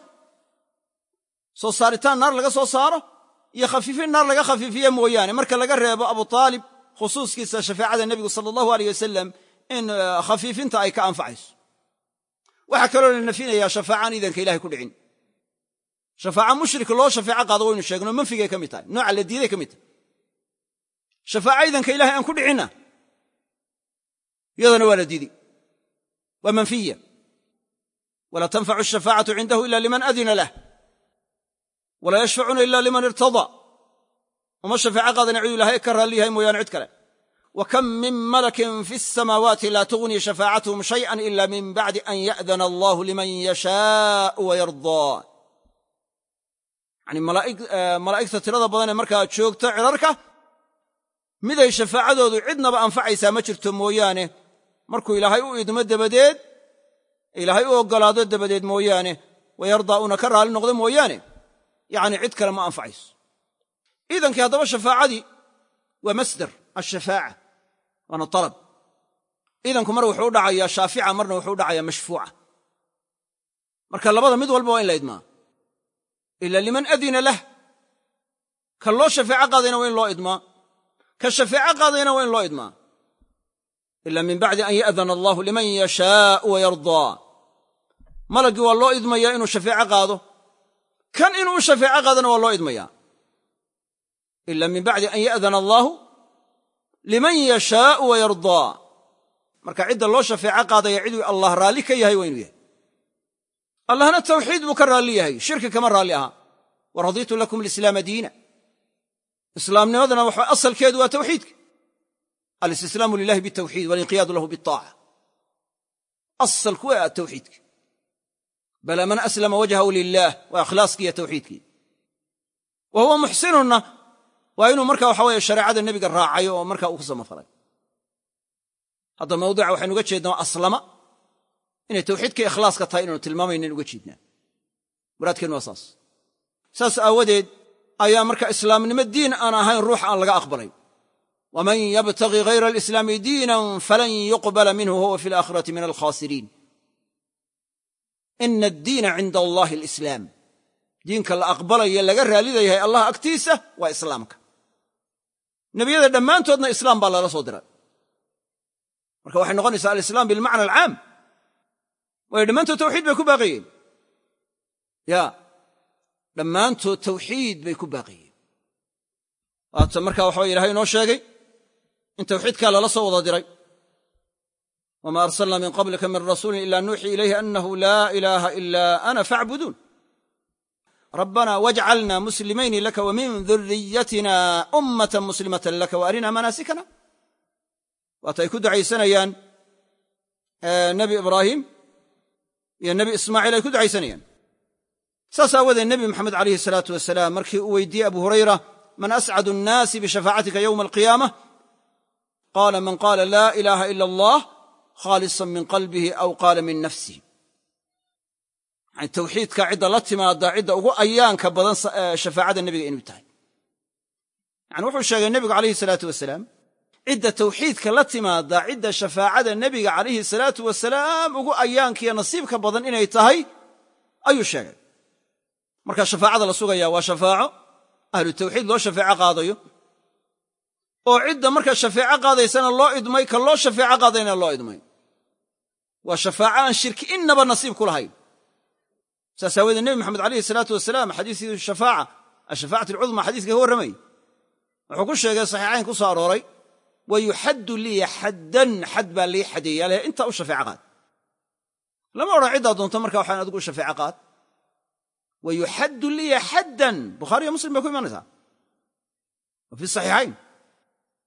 soo saaritaan naar laga soo saaro iyo khafiifin naar laga khafiifiye mooyaane marka laga reebo abu taalib khusuuskiisa shafeecada nebigu sala allahu aleyh wasalam in khafiifinta ay ka anfacayso waxaa kaloo la nafinayaa shafaacaan iidanka ilahay ku dhicin shafaaca mushrik loo shafeeco qaado waynu sheegno manfigay ka mid tahay nooca la diiday ka mid tahay shafaaca iidanka ilahay aan ku dhicinna iyadana waa la diiday waa manfiya walaa tanfacu ashafaacatu cindahu ila liman adina lah walaa yashfacuuna ila liman irtadaa uma shafeeco qaadana ciduu ilahay ka raalli yahay mooyaane cid kale wa kam min malakin fi asamaawaati laa tughni shafaacatuhum shay'an ila min bacdi an ya'dana allahu liman yashaau wayardaa yani malaa'igta tirada badanee markaa joogta cirarka miday shafaacadoodu cidnaba anfacaysaa ma jirto mooyaane markuu ilaahay u idmo dabadeed ilaahay u oggolaado dabadeed mooyaane wayardaa una ka raalli noqdo mooyaane yacni cid kale ma anfacayso iidankii haddaba shafaacadii waa masdar ashafaaca waana talab iidanku mar wuxuu u dhacayaa shaafica marna wuxuu u dhacayaa mashfuuca marka labada mid walba waa in la idmaa ila liman adina lah ka loo shafeeco qaadayna waa in loo idmaa ka shafeeco qaadayna waa in loo idmaa ila min bacdi an ya'dana allahu liman yashaau wayardaa malaggii waa loo idmayaa inuu shafeeco qaado kan inuu u shafeeco qaadana waa loo idmayaa ila min bacdi an ya'dana allaahu liman yashaau wayardaa marka cidda loo shafeeco qaadaya ciduu allah raalli ka yahay waa inuu yahay allahna tawxiid buu ka raalli yahay shirki kama raalli ahaa wa radiitu lakum alislaama diina islaamnimadana waxa asalkeedu waa tawxiidka alistislaamu lilahi bitawxiid walinqiyaadu lahu biaaca asalku waa tawxiidka bala man aslama wajhahu lilah waa ikhlaaskiiyo tawxiidkii wa huwa muxsinunna waa inuu marka waxa weeye shareecada nebiga raacayo oo markaa uu ku samafalay hadda mawduuca waxaynu uga jeednaa aslama inay tawxiidka ikhlaaska tahay inaynu tilmaamaynan uga jeednaa muraadkeennu waa saas saas aawadeed ayaa marka islaamnimo diin aan ahayn ruux aan laga aqbalay waman yabtagi hayra alislaami diinan falan yuqbala minhu huwa fi alaakhirati min alkhaasiriin ina addiina cinda allahi alislaam diinka la aqbalayo laga raallida yahay allah agtiisa waa islaamka nebiyada dhammaantoodna islaam baa lala soo diray marka waxay noqonaysaa alislaam bilmacna alcaam waayo dhammaantood tawxiid bay ku baaqiyeen ya dhammaantood tawxiid bay ku baaqiyeen waata marka waxa way ilahay inoo sheegay in tawxiidkaa lala soo wada diray wma arsalna min qablika min rasuulin ila nuuxii ilayhi anahu laa ilaaha ila ana faacbuduun rabbana wajcalna muslimayni laka wa min duriyatina ummatan muslimatan laka wa arina manaasikana waata ay ku ducaysanayaan nebi ibraahim iyo nebi ismaaciil ay ku ducaysanayaan saas aawadeed nebi moxamed alayhi salaatu wasalaam markii uu weydiiyey abu hurayra man ascadu annaasi bishafaacatika yowma alqiyaamah qaala man qaala laa ilaaha ila allah khaalisan min qalbihi aw qaala min nafsihi yani tawxiidka cidda la timaada cidda ugu ayaanka badan shafaacada nebiga inuu tahay yani wuxuu sheegay nebigu calayhi salaatu wasalaam cidda tawxiidka la timaada cidda shafaacada nebiga calayhi salaatu wasalaam ugu ayaankiiyo nasiibka badan inay tahay ayuu sheegay marka shafaacada la sugaya waa shafaaco ahlu tawxiid loo shafeeco qaadayo oo cidda marka shafeeco qaadaysana loo idmay ka loo shafeeco qaadayna loo idmay waa shafaaco aan shirki innaba nasiib ku lahayn saas aawadeed nebi moxamed alayhi salaatu wasalaam xadiiskii shafaaca ashafaacati alcudma xadiiska ka warramayy wuxuu ku sheegay saxiixayn ku soo arooray wa yuxaddu liya xaddan xad baa lii xadeeyaa leh intaa u shafeeco qaad lama odhan ciddaa doonto marka waxaan adigu u shafeeco qaad wa yuxaddu liya xaddan bukhaariyo muslim bay ku imanaysaa wa fi saxiixayn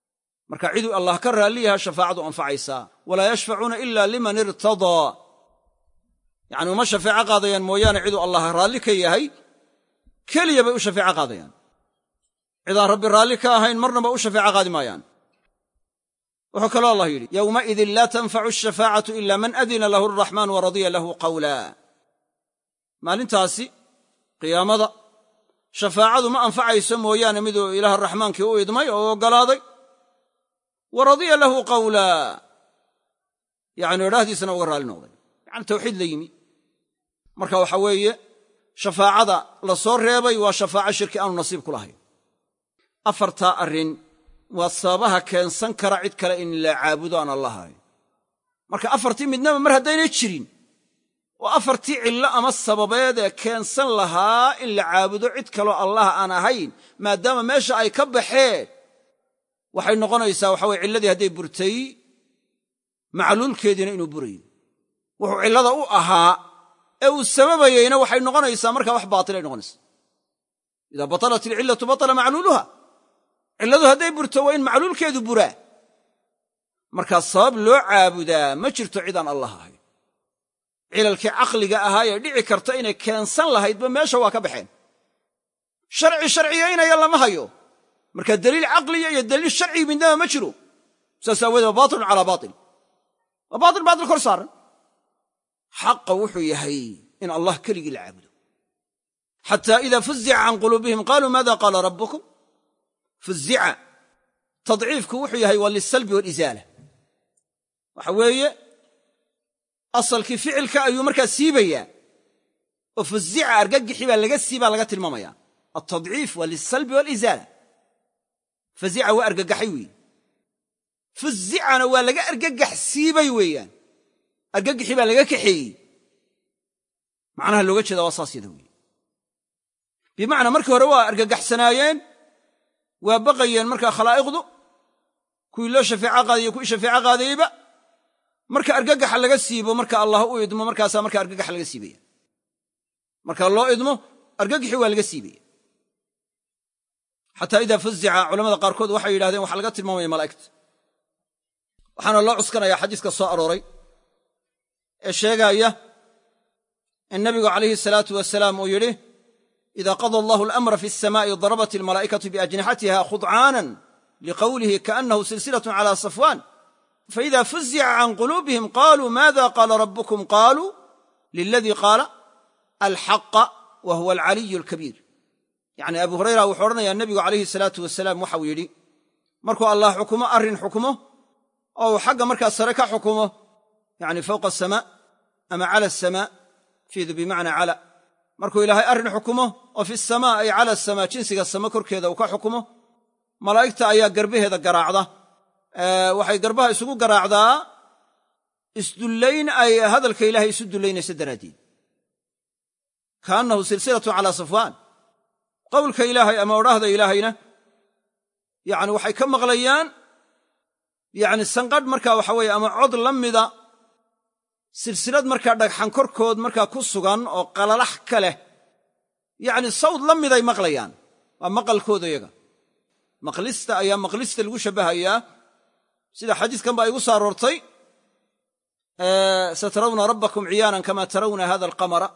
marka ciduu allah ka raalliyaha shafaacadu anfacaysaa walaa yashfacuuna ila liman irtadaa yacni uma shafeeco qaadayaan mooyaane ciduu allah raalli ka yahay keliya bay u shafeeco qaadayaan cidaan rabbi raalli ka ahayn marnaba u shafeeco qaadi maayaan wuxuu kaloo allah yidhi yowmaidin laa tanfacu ashafaacatu ila man adina lahu araxmaan waradiya lahu qawla maalintaasi qiyaamada shafaacadu ma anfacayso mooyaane miduu ilaaha raxmaankii u idmay oo oggolaaday wa radiya lahu qawlaa yacni odhaahdiisana uga raalli noqday yacni tawxiid la yimi marka waxa weeye shafaacada la soo reebay waa shafaaco shirki aanu nasiib ku lahayn afartaa arrin waa sababaha keensan kara cid kale in la caabudo aan allah ahayn marka afartii midnaba mar haddaynay jirin oo afartii cillo ama sababeed ee keensan lahaa in la caabudo cid kaloo allah aan ahayn maadaama meesha ay ka baxeen waxay noqonaysaa waxa weye cilladii hadday burtay macluulkeediina inuu burayo wuxuu cillada u ahaa ee uu sababayeyna waxay noqonaysaa markaa wax baatilay noqonaysaa idaa batalat ilcillatu batala macluuluha cilladu hadday burto waa in macluulkeedu buraa markaa sabab loo caabudaa ma jirto cidaan allah ahayn cilalkii caqliga ahaa ee dhici karta inay keensan lahaydba meesha waa ka baxeen sharci sharciyaynaya lama hayo marka daliil caqliya iyo daliil sharcigi midnaba ma jiro saas aawoodee waa baatilun calaa baatil waa baatil baatil kor saaran xaqa wuxuu yahay in allah keligii la caabudo xataa idaa fuzica can quluubihim qaaluu maada qaala rabbukum fuzica tadciifku wuxuu yahay waa lisalbi walizaala waxa weeye asalkii ficilka ayuu markaa siibayaa oo fuzica argagixi baa laga siibaa laga tilmaamaya altadciif waa lisalbi walizaala fazica waa argagaxay weeye fuzicana waa laga argagax siibay weeyaan argagixi baa laga kaxeeyey macnaha looga jeeda waa saas yada weeye bimacnaa markii hore waa argagaxsanaayeen waa baqayeen markaa khalaa'iqdu kuwii loo shafeeco qaadaye kuwii shafeeco qaadayeyba marka argagaxa laga siibo marka allah u idmo markaasaa marka argagaxa laga siibaya marka loo idmo argagixi waa laga siibaya xataa idaa fuzica culamada qaarkood waxay yidhahdeen waxaa laga tilmaamaya malaa'igta waxaana loo cuskanaya xadiiska soo arooray ee sheegaaya in nabigu calayhi salaatu wasalaam uu yidhi idaa qada allahu alamra fi alsamaa'i darabat almalaa'ikatu biajnixatiha khudcaanan liqawlihi kaannahu silsilatun cala safwaan faida fuzica can quluubihim qaluu maada qaala rabbukum qaluu liladii qaala alxaqa wa huwa alcaliyu alkabiir yacni abu hurayra wuxuu odhanayaa nebigu calayhi salaatu wasalaam waxau yidhi markuu allah xukumo arrin xukumo oo uu xagga markaa sare ka xukumo yacni fawqa asamaa ama cala asamaa fiidu bimacnaa cala markuu ilaahay arrin xukumo oo fi asamaa ay cala asamaa jinsiga sama korkeeda uu ka xukumo malaa'igta ayaa garbaheeda garaacda waxay garbaha isugu garaacdaa isdullayn ay hadalka ilaahay isu dullaynayso daraaddeed kaannahu silsilatun calaa safwaan qowlka ilaahay ama odhaahda ilaahayna yacni waxay ka maqlayaan yacni sanqadh markaa waxa weeye ama cod la mida silsilad markaa dhagxan korkood markaa ku sugan oo qalalax ka leh yacni sawd la miday maqlayaan waa maqalkooda yaga maqlista ayaa maqlista lagu shabbahayaa sida xadiiskan baa igu soo aroortay satarawna rabbakum ciyaanan kama tarawna hada alqamara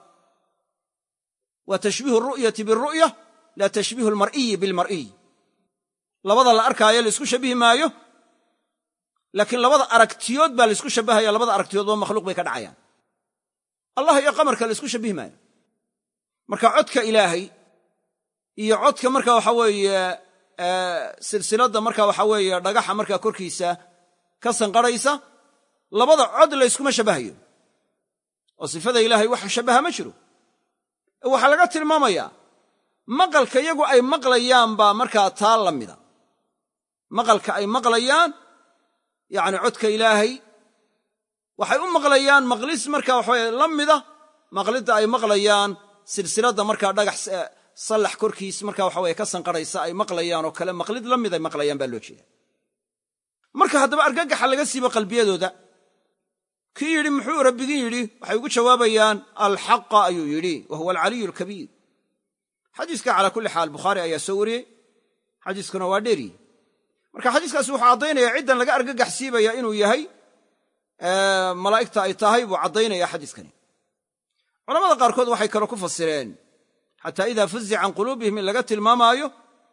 wa tashbiihu aru'yati biru'ya laa tashbiihu almar'iyi bilmar'iy labada la arkaayo laisku shabbihi maayo laakiin labada aragtiyood baa laisku shabbahaya labada aragtiyoodba makhluuq bay ka dhacayaan allah iyo qamarka laisku shabbihi maayo marka codka ilaahay iyo codka marka waxa weeye silsiladda marka waxa weeye dhagaxa markaa korkiisa ka sanqadhaysa labada cod layskuma shabbahayo oo sifada ilaahay wax shabbaha ma jiro waxaa laga tilmaamayaa maqalka iyagu ay maqlayaan baa markaa taa la mida maqalka ay maqlayaan yacni codka ilaahay waxay u maqlayaan maqlis markaa waxaweye la mida maqlidda ay maqlayaan silsiladda markaa dhagax sallax korkiis markaa waxa weye ka sanqadhaysa ay maqlayaan oo kale maqlid la mid ay maqlayaan baa loo jeeda marka haddaba argagaxa laga siibo qalbiyadooda kii yidhi muxuu rabbigii yidhi waxay ugu jawaabayaan alxaqa ayuu yidhi wa huwa alcaliyu alkabiir xadiiska calaa kulli xaal bukhaari ayaa soo wariyey xadiiskuna waa dheeri marka xadiiskaasi wuxuu caddaynaya ciddan laga argagaxsiibaya inuu yahay malaa'igta ay tahay buu caddaynaya xadiiskani. culamada qaarkood waxay kaloo ku fasireen xataa idaa fuzica can quluubihim in laga tilmaamaayo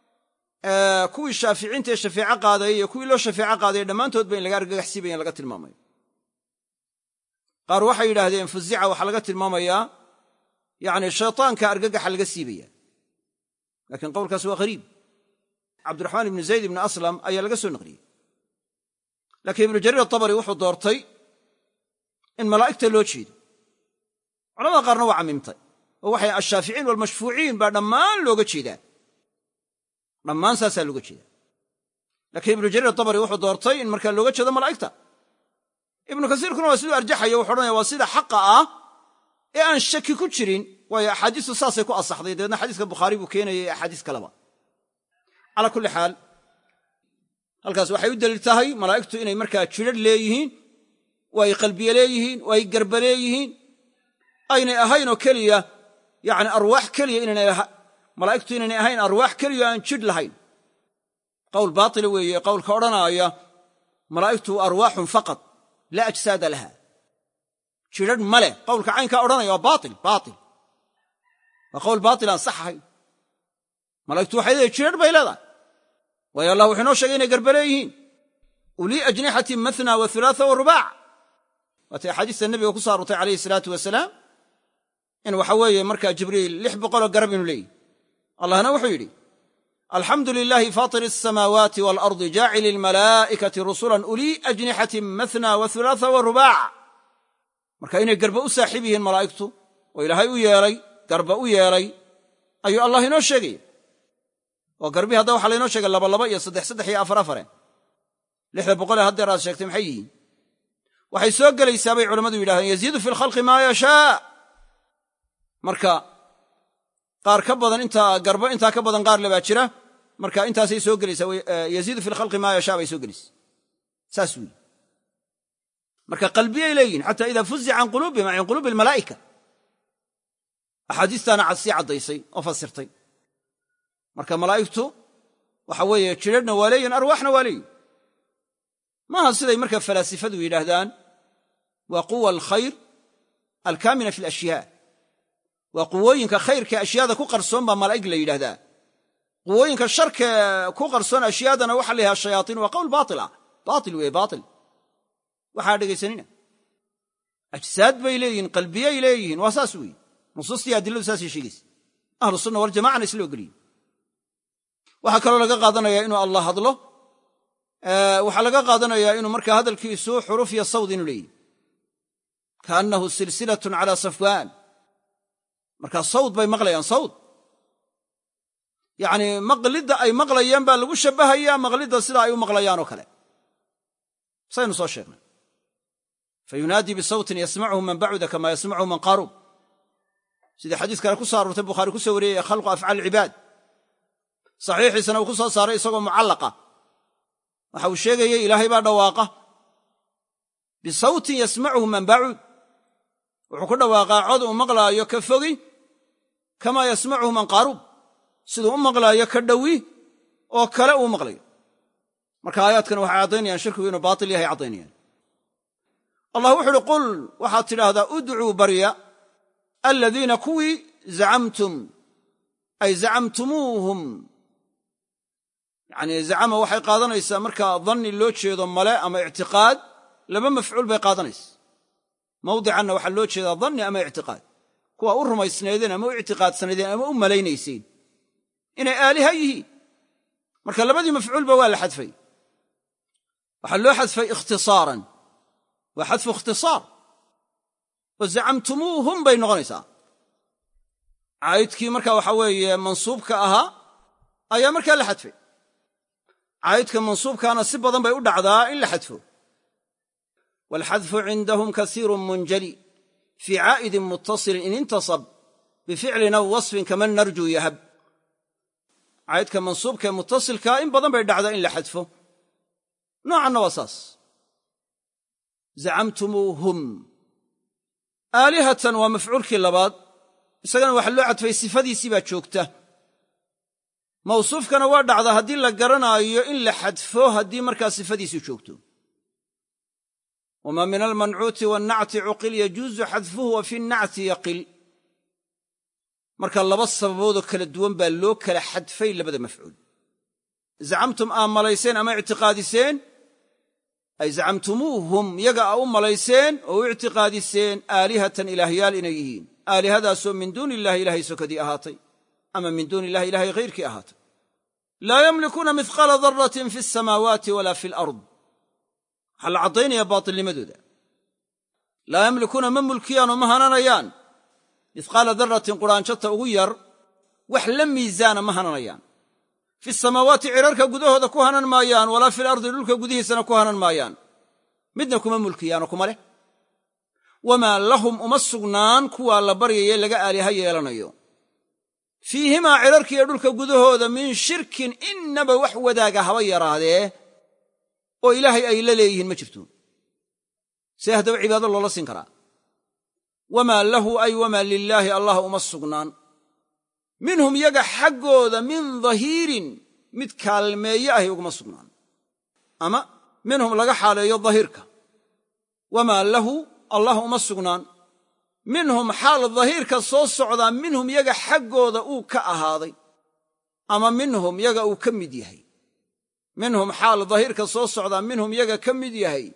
kuwii shaaficiinta ee shafeeco qaadaya iyo kuwii loo shafeeco qaadaya dhammaantoodba in laga argagaxsiibaya in laga tilmaamayo. qaar waxay yidhaahdeen fuzica waxaa laga tilmaamayaa yani shaytaanka argagaxa laga siibaya, laakiin qowlkaas waa ghariib. cabdiraxmaan ibnu zayd ibni aslam ayaa laga soo naqliyey, laakiin ibnu jariir atabari wuxuu doortay in malaa'igta loo jeedo. culamada qaarna waa camimtay oo waxay ashaaficiin walmashfuuciin baa dhammaan looga jeedaa, dhammaan saasaa looga jeedaa. laakiin ibnu jariir atabari wuxuu doortay in markaa looga jeedo malaa'igta. ibnu kasiirkuna waa siduu arjaxaya wuxu odhanaya waa sida xaqa ah ee aan shaki ku jirin, waayo axaadiistu saasay ku asaxday, dabeedna xadiiska bukhaari buu keenayay axaadiis kaleba. calaa kulli xaal halkaas waxay u daliil tahay malaa'igtu inay markaa jidhadh leeyihiin, oo ay qalbiye leeyihiin, oo ay garba leeyihiin, aynay ahayn oo keliya yani arwaax keliya inaynay malaa'igtu inaynay ahayn arwaax keliya aan jidh lahayn. qowl baatila weeye qowlka odhanaaya malaa'igtu arwaaxun faqad laa ajsaada laha, jidhadh ma leh. qowlka caynkaa odhanaya waa baatil baatil waa qowl baatil aan sax ahayn. malaa'igtu waxay leedahay jidhadh bay leedahay, waayo allah wuxuu inoo sheegay inay garba leeyihiin. ulii ajnixatin mathna wa hulaatha wa rubaac waatay axaadiista nebiga ku soo aroortay calayhi salaatu wasalaam in waxa weeye markaa jibriil lix boqoloo garab inuu leeyihi. allahna wuxuu yidhi alxamdu lilaahi faatiri asamaawaati waalardi jaacili almalaa'ikati rusulan ulii ajnixatin mathna wa hulaatha wa rubaac. marka inay garba u saaxiib yihiin malaa'igtu oo ilaahay u yeelay garba u yeelay ayuu allah inoo sheegaya. oo garbii hadda waxaa laynoo sheegay labalaba iyo saddex saddex iyo afar afare. lixda boqolee haddeer aad sheegtay maxay yihiin? waxay soo gelaysaa bay culammadu yidhahdeen yaziidu fi lkhalqi maa yashaa. marka qaar ka badan intaa garbo intaa ka badan qaar le baa jira, marka intaasay soo gelaysaa yaziidu fi lkhalqi maa yashaa bay soo gelaysaa. saas weyi marka qalbiyay leeyihin xataa idaa fuzica can quluubihim can quluubi almalaa'ika. axaadiistaana sii caddaysay oo fasirtay. marka malaa'igtu waxa weeye jidhadhna waa leeyihin arwaaxna waa leeyihin. maaha siday marka falaasifadu yidhaahdaan waa quwa alkhayr alkaamina fi alashyaa, waa quwooyinka khayrka ashyaada ku qarsoon baa malaa'ig la yidhaahdaa. quwooyinka sharka ku qarsoon ashyaadana waxa la yidhaha shayaatiin. waa qowl baatil ah, baatil weeye baatil. waxaa dhegaysanina ajsaad bay leeyihiin, qalbiyay leeyihiin, waa saas weeye. nusuustii adiladu saasay sheegaysa. ahlu sunna waljamacana isla ogoliyin. waxaa kaloo laga qaadanayaa inuu allah hadlo. waxaa laga qaadanayaa inuu markaa hadalkiisu xuruf iyo sawd inuu leeyihi, kaannahu silsilatun calaa safwaan. markaa sawd bay maqlayaan, sawd yacnii maqlidda ay maqlayaan baa lagu shabbahayaa maqlidda sida ay u maqlayaan oo kale saynu soo sheegnay. fayunaadii bisawtin yasmacuhu man bacuda kama yasmacuhu man qaarub, sidii xadiis kale ku soo aroortay bukhaari ku soo wariyey khalqu afcaal cibaad. saxiixiisana uu ku soo saaray isagoo mucallaqa. waxa uu sheegayey ilaahay baa dhawaaqa bisawtin yasmacuhu man bacuud, wuxuu ku dhawaaqaa cod uu maqlaayo ka fogi kamaa yasmacuhu man qaarub, siduu u maqlaayo ka dhowi oo kale uu maqlayo. marka aayaadkan waxay caddaynayaan shirkigu inuu baatil yahay caddaynayaan. allah wuxu uhi qul waxaad tidhaahdaa udcuu barya aladiina kuwii zacamtum ay zacamtumuuhum. yacnii zacama waxay qaadanaysaa markaa danni loo jeedo male ama ictiqaad, laba mafcuul bay qaadanaysa. mawdicanna waxaa loo jeedaa danni ama ictiqaad, kuwa u rumaysnaydeen ama u ictiqaadsanaydeen ama u malaynayseen inay aaliha yihiin. marka labadii mafcuulba waa la xadfay. waxaa loo xadfay ikhtisaaran, waa xadfu ikhtisaar, oo zacamtumuuhum bay noqonaysaa. caa'idkii marka waxaa weeye mansuubka ahaa ayaa markaa la xadfay. caa'idka mansuubkaana si badan bay u dhacdaa in la xadfo. waalxadfu cindahum kasiirun munjali fii caa'idin muttasilin in intasab bificlin aw wasfin kaman narjuu yahab. caa'idka mansuubkaee muttasilkaa in badan bay dhacdaa in la xadfo. noocanna waa saas. zacamtumuuhum aalihatan waa mafcuulkii labaad, isagana waxaa loo cadfay sifadiisii baa joogta. mawsuufkana waa dhacda haddii la garanaayo in la xadfo haddii markaa sifadiisu joogto. wamaa min almancuuti wannacti cuqil yajuuzu xadfuhu wa fi nnacti yaqil. marka laba sababoodoo kala duwan baa loo kala xadfay labada mafcuul. zacamtum aa malayseen ama ictiqaadiseen ay zacamtumuuhum yaga aa u malayseen oo u ictiqaadiseen aalihatan ilaahyaal inay yihiin, aalihadaasoo min duuni illahi ilahay sokadii ahaatay ama min duuni illahi ilahay hayrkii ahaatay. laa yamlikuuna mithqaala daratin fi asamaawaati walaa fi alard. waxaa la caddaynaya baatilnimadooda. laa yamlikuuna ma mulkiyaan oo ma hananayaan mithqaala daratin quraanjata ugu yar wax la miisaana ma hananayaan. fi samaawaati cirarka gudahooda ku hanan maayaan, walaa fi alardi dhulka gudihiisana ku hanan maayaan. midna kuma mulkiyaanoo kuma leh. wamaa lahum uma sugnaan kuwaa la baryaye laga aaliha yeelanayo fiihimaa cirarkiiyo dhulka gudahooda min shirkin innaba wax wadaaga haba yaraadee oo ilaahay ay la leeyihiin ma jirto. see haddaba cibaado loola siin karaa? wamaa lahu ay wamaa lilaahi allah uma sugnaan minhum yaga xaggooda min dahiirin mid kaalmeeye ahi uguma sugnaan. ama minhum laga xaaleeyo dahiirka. wamaa lahu allah uma sugnaan minhum xaal dahiirka soo socdaa minhum yaga xaggooda uu ka ahaaday, ama minhum yaga uu ka mid yahay. minhum xaal dahiirka soo socdaa minhum yaga ka mid yahay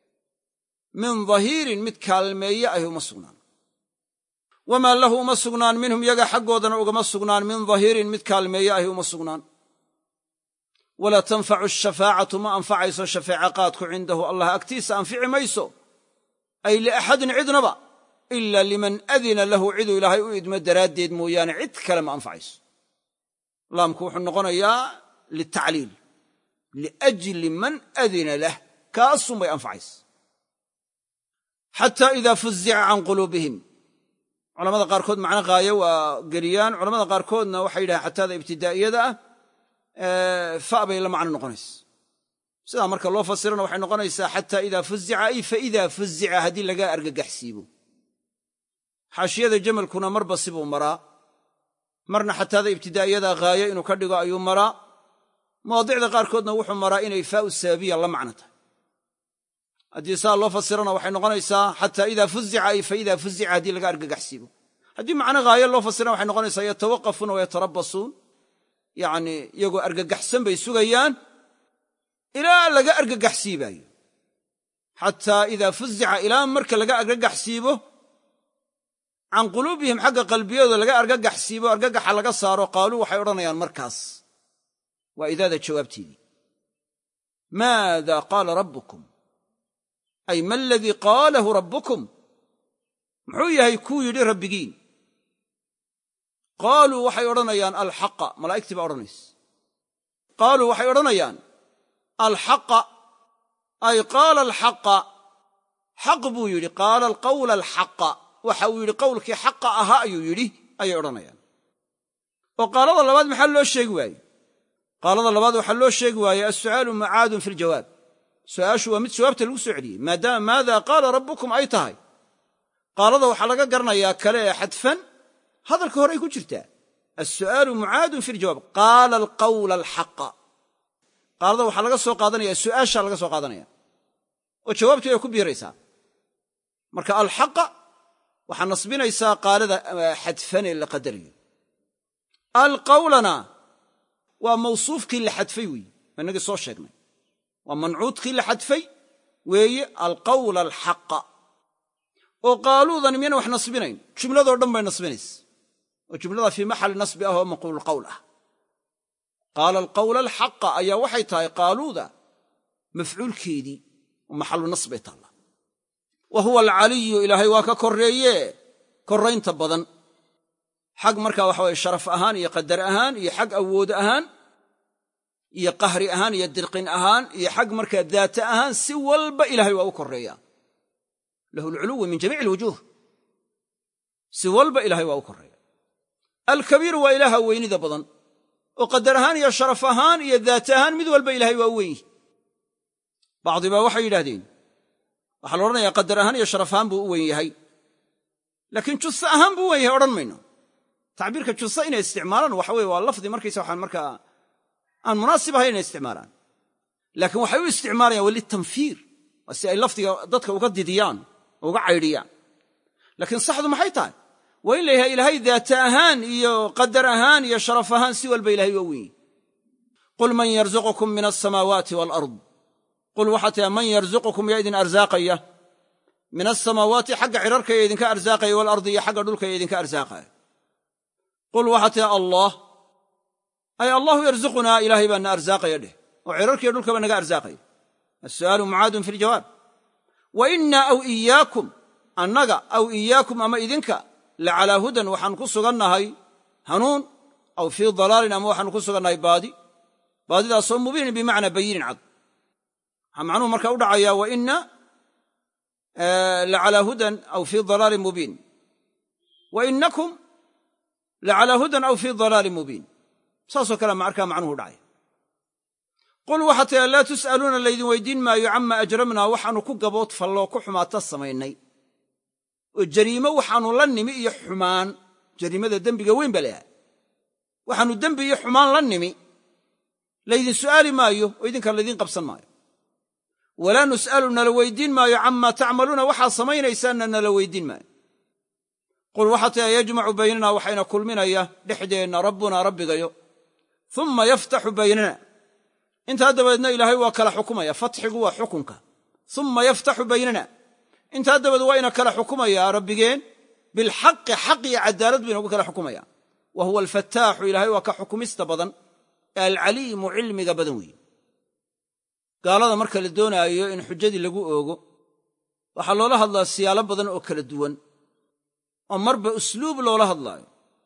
min dahiirin mid kaalmeeye ahi uma sugnaan. wamaa lahu uma sugnaan minhum yaga xaggoodana ugama sugnaan min dahiirin mid kaalmeeye ahi uma sugnaan. walaa tanfacu ashafaacatu ma anfacayso shafeeca qaadku cindahu allah agtiisa anfici mayso, ay liaxadin cidnaba ila liman adina lahu ciduu ilaahay u idmo daraaddeed mooyaane cid kale ma anfacayso. laamku wuxuu noqonayaa litacliil, liajli man adina lah, kaasunbay anfacaysa. xataa idaa fuzica can quluubihim. culamada qaarkood macno qaayo waa geliyaan, culamada qaarkoodna waxay yidhahaan xataada ibtidaa'iyada ah fa bay la macno noqonaysa. sidaa marka loo fasirana waxay noqonaysaa xataa idaa fuzica ay faidaa fuzica haddii laga argagaxsiibo. xaashiyada jamalkuna marba sibuu maraa, marna xataada ibtidaa'iyada haayo inuu ka dhigo ayuu maraa. mawaadicda qaarkoodna wuxuu maraa inay faa'u sababiya la macno tahay. haddii saa loo fasirana waxay noqonaysaa xataa idaa fuzica ay faidaa fuzica haddii laga argagaxsiibo. haddii macno haayo loo fasirana waxay noqonaysaa yatawaqafuuna wayatarabasuun, yacni iyagoo argagaxsan bay sugayaan ilaa laga argagaxsiibaayo. xataa idaa fuzica ilaa marka laga argagaxsiibo can quluubihim xagga qalbiyooda laga argagaxsiibo, argagaxa laga saaro, qaaluu waxay odhanayaan markaas waa idaada jawaabteedii maada qaala rabbukum, ay ma aladii qaalahu rabbukum, muxuu yahay kuu yidhi rabbigiin. qaaluu waxay odhanayaan alxaqa, malaa'igtii baa odhanaysa. qaaluu waxay odhanayaan alxaqa ay qaala alxaqa, xaq buu yidhi. qaala alqawla alxaqa, waxa uu yidhi qowlkii xaqa ahaa ayuu yidhi ayay odhanayaan. oo qaalada labaad maxaa loo sheegi waaye? qaalada labaad waxaa loo sheegi waaye assu'aalu mucaadun fi ljawaab. su'aashu waa mid jawaabta lagu soo celiyey, maadaama maada qaala rabbukum ay tahay. qaalada waxaa laga garanayaa kale ee xadfan hadalka horay ku jirtaa. assu'aalu mucaadun fi ljawaab, qaala alqawla alxaqa. qaalada waxaa laga soo qaadanaya su'aashaa laga soo qaadanaya oo jawaabtii ay ku biiraysaa. marka alxaqa waxaa nasbinaysaa qaalada xadfan ee la qadarayo. alqawlana waa mawsuufkii la xadfay weeye, inagii soo sheegnay. waa mancuudkii la xadfay weeye alqawla alxaqa. oo qaaluudani miyana wax nasbinayn? jumladoo dhan bay nasbinaysa, oo jumlada fii maxali nasbi ah oo manquulu qawl ah. qaala alqawla alxaqa ayaa waxay tahay qaaluuda mafcuulkeedii oo maxalu nasbay taalla. wa huwa alcaliyu, ilaahay waa ka korreeye korraynta badan, xag markaa waxa weye sharaf ahaan iyo qadar ahaan iyo xag awood ahaan iyo qahri ahaan iyo dirqin ahaan iyo xag markaa daata ahaan, si walba ilaahay waa u korreeyaa. lahu alculuwu min jamiici alwujuuh, si walba ilaahay waa u korreeya. alkabiiru waa ilaaha weynida badan, oo qadar ahaan iyo sharaf ahaan iyo daata ahaan mid walba ilaahay waa u weyn yihi. bacdi baa waxay yidhahdeen waxaa la odhanayaa qadar ahaan iyo sharaf ahaan buu u weyn yahay, laakiin jusa ahaan buu u weyn yahay odhan mayno. tacbiirka jusa inay isticmaalaan waxa weeye waa lafdi markaysa waxaan markaa aan munaasib ahayn inay isticmaalaan laakiin waxay u isticmaalayaan waa litanfiir waa si ay lafdiga dadka uga didiyaan oo uga caydhiyaan laakiin saxdu maxay tahay waa in la yahay ilaahay daata ahaan iyo qadar ahaan iyo sharaf ahaan si walba ilahay waa weyn qul man yarzuqukum min alsamaawaati waalard qul waxaa tahay man yarzuqukum yaa idin arsaaqaya min alsamaawaati xagga cirarka ee idinka arsaaqaya waalardi iyo xagga dhulka ee idinka arsaaqaya qul waxaa tahay allah ay allahu yarzuqunaa ilaahay baa na arsaaqaya dheh oo cirarkiiyo dhulkaba naga arsaaqaya assu'aalu mucaadun fi ljawaab wa innaa aw iyaakum annaga aw iyaakum ama idinka la calaa hudan waxaan ku sugannahay hanuun aw fii dalaalin ama waxaanu ku sugannahay baadi baadidaasoo mubiinin bimacnaa bayinin cad waxaa macnuhu marka u dhacayaa wa inna la calaa hudan aw fii dalaalin mubiin wa innakum la calaa hudan aw fii dalaalin mubiin saasoo kale markaa macnuhu u dhacaya qul waxaa tahay laa tus'aluuna laydin weydiin maayo cammaa ajramnaa waxaannu ku gabood falloo ku xumaata samaynay oo jariimo waxaannu la nimi iyo xumaan jariimada dembiga weyn ba leeyahay waxaannu dembi iyo xumaan la nimi laydin su'aali maayo oo idinka laydiin qabsan maayo walaa nus'alu nala weydiin maayo cammaa tacmaluuna waxaad samaynaysaanna nala weydiin maayo qul waxaa tahay yajmacu baynanaa waxayna kulminaya dhexdeenna rabbunaa rabbigayo uma yaftaxu baynana intaa dabadeedna ilaahay waa kala xukumaya fatxigu waa xukunka uma yaftaxu baynana intaa dabadeed waa ina kala xukumayaa rabbigeen bilxaqi xaq iyo cadaalad buu inagu kala xukumaya wa huwa alfataaxu ilaahay waa ka xukumista badan ee alcaliimu cilmiga badan weeye gaalada marka la doonaayo in xujadii lagu oogo waxaa loola hadlaa siyaalo badan oo kala duwan oo marba usluub loola hadlaayo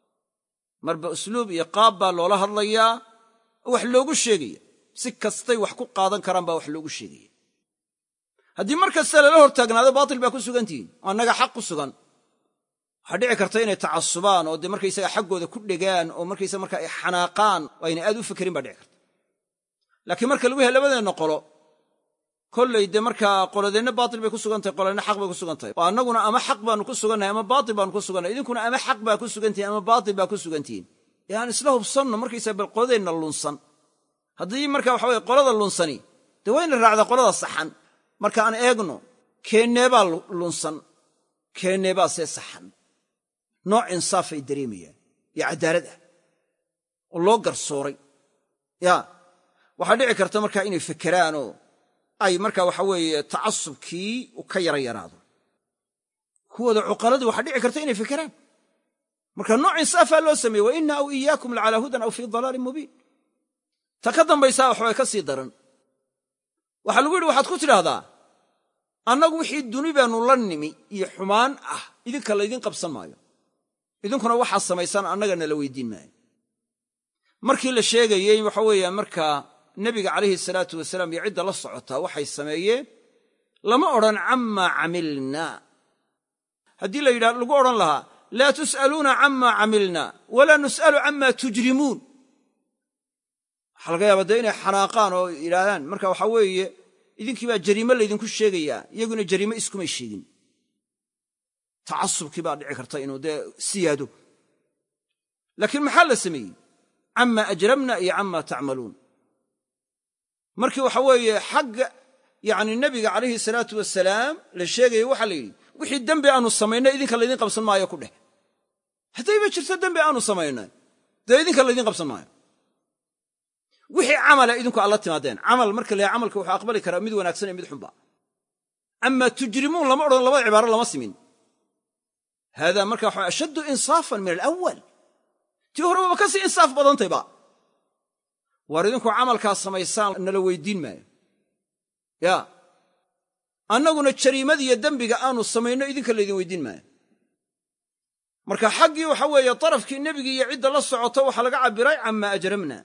marba usluub iyo qaab baa loola hadlayaa oo wax loogu sheegaya si kastay wax ku qaadan karaan baa wax loogu sheegaya haddii mar kasta lala hortaagnaado baatil baa ku sugantihiin oo annaga xaq ku sugan waxaa dhici karta inay tacasubaan oo dee markaysaga xaggooda ku dhegaan oo markaysa markaa ay xanaaqaan oo ayna aad u fekerin baa dhici karta laakiin marka lagu yahay labadeenna qolo kollay dee markaa qoladeenna baatil bay ku sugan tahay qoladeenna xaq bay ku sugan tahay oo annaguna ama xaq baannu ku sugannahay ama baatil baannu ku sugannahay idinkuna ama xaq baa ku sugantihiin ama baatil baa ku sugantihiin ee aan isla hubsanno markaysaa bal qoladeenna lunsan haddii marka waxa weye qolada lunsani dee wayna raacdaa qolada saxan marka aan eegno keenneebaa lunsan keenneebaa see saxan nooc insaafay dareemayaan iyo caddaalad ah oo loo garsooray yaa waxaa dhici karta markaa inay fekeraanoo ay markaa waxa weeye tacasubkii u ka yara yaraado kuwooda cuqaladii waxaa dhici karta inay fekeraan marka nooc insaafaa loo sameeye wa inna aw iyaakum la calaa hudan aw fii dalaalin mubiin ta ka dambaysaa waxbay ka sii daran waxaa lagu yidhi waxaad ku tidhaahdaa annagu wixii duni baannu la nimi iyo xumaan ah idinka laydin qabsan maayo idinkuna waxaad samaysaan annaga nala weydiin maayo markii la sheegayey waxa weeye markaa nebiga calayhi salaatu wasalaam iyo cidda la socotaa waxay sameeyeen lama odhan cammaa camilnaa haddii la yidhaha lagu odhan lahaa laa tus'aluuna cammaa camilnaa walaa nus'alu cammaa tujrimuun waxaa laga yaaba dee inay xanaaqaan oo yidhaahdaan marka waxaa weeye idinkii baa jariime laydinku sheegayaa iyaguna jariime iskumay sheegin tacasubkii baa dhici karta inuu dee siyaado laakiin maxaa la sameeyey cammaa ajramna iyo cammaa tacmaluun markii waxa weeye xagga yacni nebiga calayhi salaatu wasalaam la sheegayey waxaa la yidhi wixii dembi aanu samaynay idinka laydin qabsan maayo ku dheh haddayba jirto dembi aanu samaynay dee idinka laydin qabsan maayo wixii camala idinku alla timaadeen camal marka la yahay camalka wuxuu aqbali karaa mid wanaagsan iyo mid xunba ama tujrimuun lama odhan labada cibaaro lama simin haadaa marka waxa ashaddu insaafan min alawal tii hore waba ka sii insaaf badantayba waar idinku camalkaas samaysaan nala weydiin maayo yaa annaguna jariimadiiyo dembiga aanu samayno idinka laydin weydiin maayo marka xaggii waxa weeye darafkii nebigii iyo cidda la socoto waxaa laga cabbiray cammaa ajramna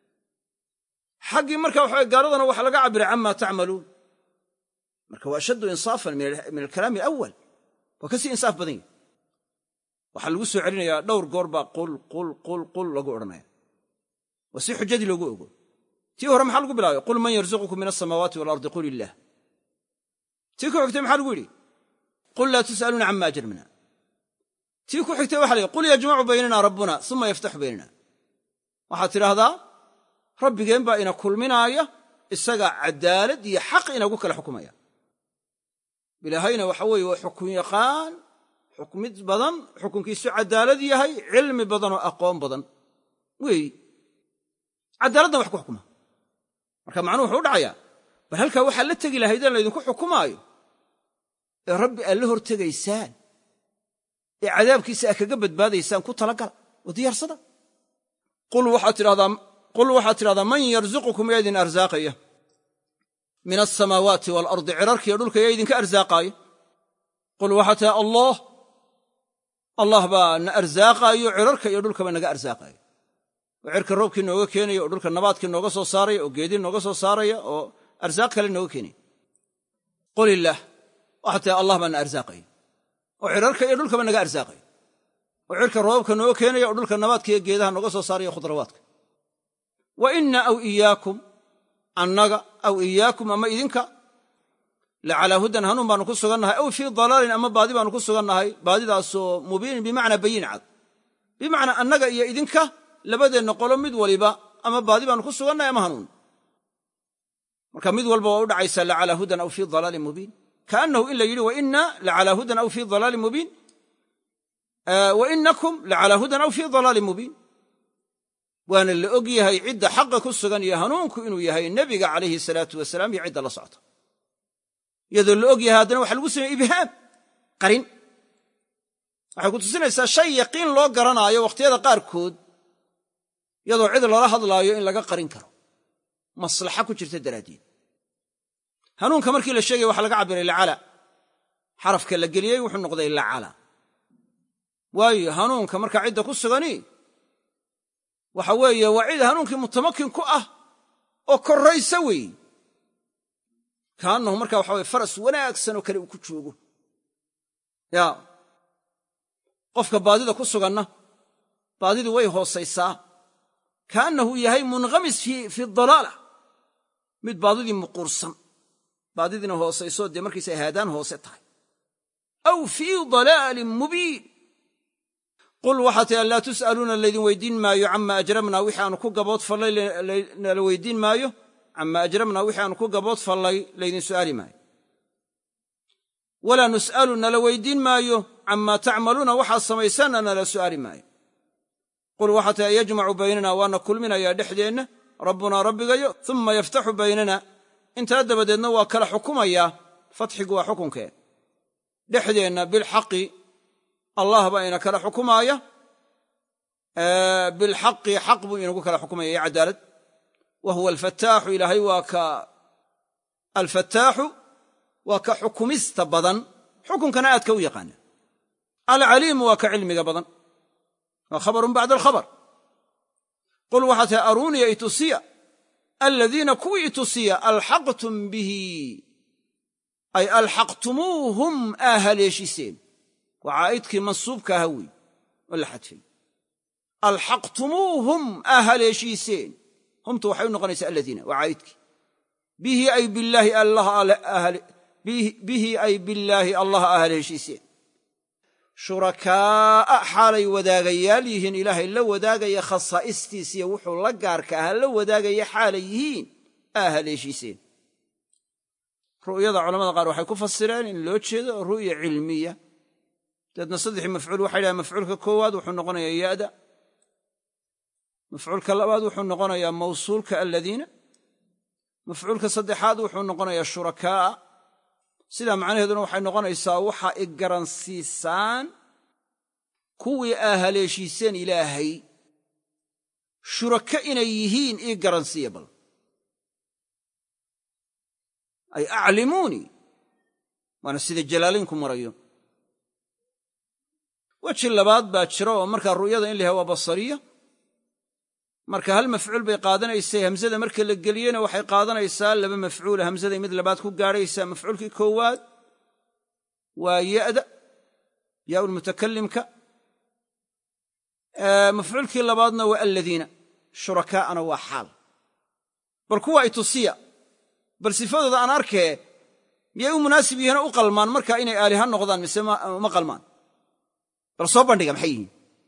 xaggii marka waxa gaaladana waxaa laga cabbiray cammaa tacmaluun marka waa ashaddu insaafan min alkalaami alawal waa ka sii insaaf badan yahy waxaa lagu soo celinayaa dhowr goor baa qul qul qul qul lagu odhanaya waa si xujadii loogu ogo tii hore maxaa lagu bilaabay qul man yarzuqukum min alsamaawaati waalardi qul illaah tii ku xigtay maxaa lagu yidhi qul laa tus'aluuna cammaa ajramna tii ku xigtay waxa la yidhi qul yajmacu baynana rabbuna uma yaftaxu baynana waxaad tidhaahdaa rabbigeen baa ina kulminaaya isagaa cadaalad iyo xaq inagu kala xukumaya ilaahayna waxa weeye waa xukun yaqaan xukmid badan xukunkiisu cadaalad yahay cilmi badan oo aqoon badan weeyi cadaaladna wax ku xukuma marka macnuhu wuxuu u dhacayaa bal halkaa waxaa la tegi lahaydeen laydinku xukumaayo ee rabbi aad la hortegaysaan ee cadaabkiisa aad kaga badbaadaysaan ku talagala oo diyaarsada qul waxaad tidhahdaa man yarzuqukum yaa idin arsaaqaya min alsamaawaati waalardi cirarkiiyo dhulka yaa idinka arsaaqaaya qul waxaa tiha allah allah baa na arsaaqaayo cirarka iyo dhulkaba naga arsaaqaaya oo cirka roobkii nooga keenaya oo dhulka nabaadkii nooga soo saaraya oo geedii nooga soo saaraya oo arsaaq kale nooga keenaya qul illaah waxaa tiha allah baa na arsaaqaya oo cirarka iyo dhulkaba naga arsaaqaya oo cirka roobka nooga keenaya oo dhulka nabaadka iyo geedaha nooga soo saaraya khudrawaadka wa inna aw iyaakum annaga aw iyaakum ama idinka la calaa hudan hanuun baannu ku sugannahay aw fii dalaalin ama baadi baannu ku sugannahay baadidaasoo mubiinin bimacnaa bayin cad bimacnaa annaga iyo idinka labadeenna qolo mid waliba ama baadi baannu ku sugannahay ama hanuun marka mid walba waa u dhacaysaa la calaa hudan aw fii dalaalin mubiin kaannahu in la yidhi wainna la calaa hudan aw fii dalaalin mubiin wa innakum la calaa hudan aw fii dalaalin mubiin waana la og yahay cidda xaqa ku sugan iyo hanuunku inuu yahay nebiga calayhi salaatu wasalaam iyo cidda la socota iyadoo la og yahay haddana waxa lagu sameeye ibhaam qarin waxay ku tusinaysaa shay yaqiin loo garanaayo wakhtiyada qaarkood iyadoo cid lala hadlaayo in laga qarin karo maslaxa ku jirta daraaddeed hanuunka markii la sheegaya waxa laga cabbiray lacala xarafka la geliyey wuxuu noqday lacala waayo hanuunka markaa cidda ku sugani waxa weeye waa cid hanuunkii mutamakin ku ah oo korraysa weeye kaannahu markaa waxa weye faras wanaagsan oo kale uu ku joogo yaa qofka baadida ku suganna baadidu way hoosaysaa kaannahu yahay munhamis fi dalaala mid baadidii muquursan baadidiina hoosayso dee markiisa haadaan hoose tahay aw fii dalaalin mubiin qul waxaa tihi laa tus'aluuna laydin weydiin maayo camaa ajramnaa wixii aanu ku gaboodfallay nala weydiin maayo camaa ajramnaa wixii aanu ku gaboodfallay laydin su'aali maayo walaa nus'alu nala weydiin maayo camaa tacmaluuna waxaad samaysanna nala su'aali maayo qul waxaa tihi yajmacu baynana waana kulminayaa dhexdeenna rabbunaa rabbigayo uma yaftaxu baynana intaa dabadeedna waa kala xukumayaa fatxigu waa xukunkee dhexdeenna bilxaqi allah baa ina kala xukumaaya bilxaqi xaq buu inagu kala xukumaya iyo cadaalad wa huwa alfataaxu ilaahay waa ka alfataaxu waa ka xukumista badan xukunkana aadka u yaqaana alcaliimu waa ka cilmiga badan waa khabarun bacda alkhabar qul waxaa tahay aruuniya itusiya aladiina kuwii itusiya alxaqtum bihi ay alxaqtumuuhum aa haleeshiseen waa caa'idkii mansuubka ahaa wey oo la xadfay alxaqtumuuhum aa haleeshiiseen humtu waxay u noqonaysaa aladiina waa caa'idkii bihi ay billaahi bihi ay billaahi allah aa haleeshiiseen shurakaa'a xaalay wadaagayaal yihiin ilaahay la wadaagaya khasaa'istiisiiyo wuxuu la gaarka aha la wadaagaya xaalay yihiin aa haleeshiiseen ru'yada culamada qaar waxay ku fasireen in loo jeedo ru'ya cilmiya dabeedna saddexii mafcuul waxay dhahaen mafcuulka koowaad wuxuu noqonayaa ya'da mafcuulka labaad wuxuu noqonayaa mawsuulka aladiina mafcuulka saddexaad wuxuu noqonayaa shurakaa'a sidaa macnaheeduna waxay noqonaysaa waxaa i garansiisaan kuwii aa haleeshiiseen ilaahay shuraka inay yihiin ii garansiiya bal ay aclimuunii waana sida jalaalaynku marayo weji labaad baa jira oo markaa ru'yada in la yahay waa basariya marka hal mafcuul bay qaadanaysay hamsada marka la geliyena waxay qaadanaysaa laba mafcuula hamsaday mid labaad ku gaadhaysaa mafcuulkii koowaad waa ya'da yaa'u lmutakalimka mafcuulkii labaadna waa aladiina shurakaa'ana waa xaal bal kuwa itusiya bal sifadooda aan arkee miyay u munaasib yihiin oo u qalmaan markaa inay aaliha noqdaan mise uma qalmaan bal soo bandhiga maxay yihiin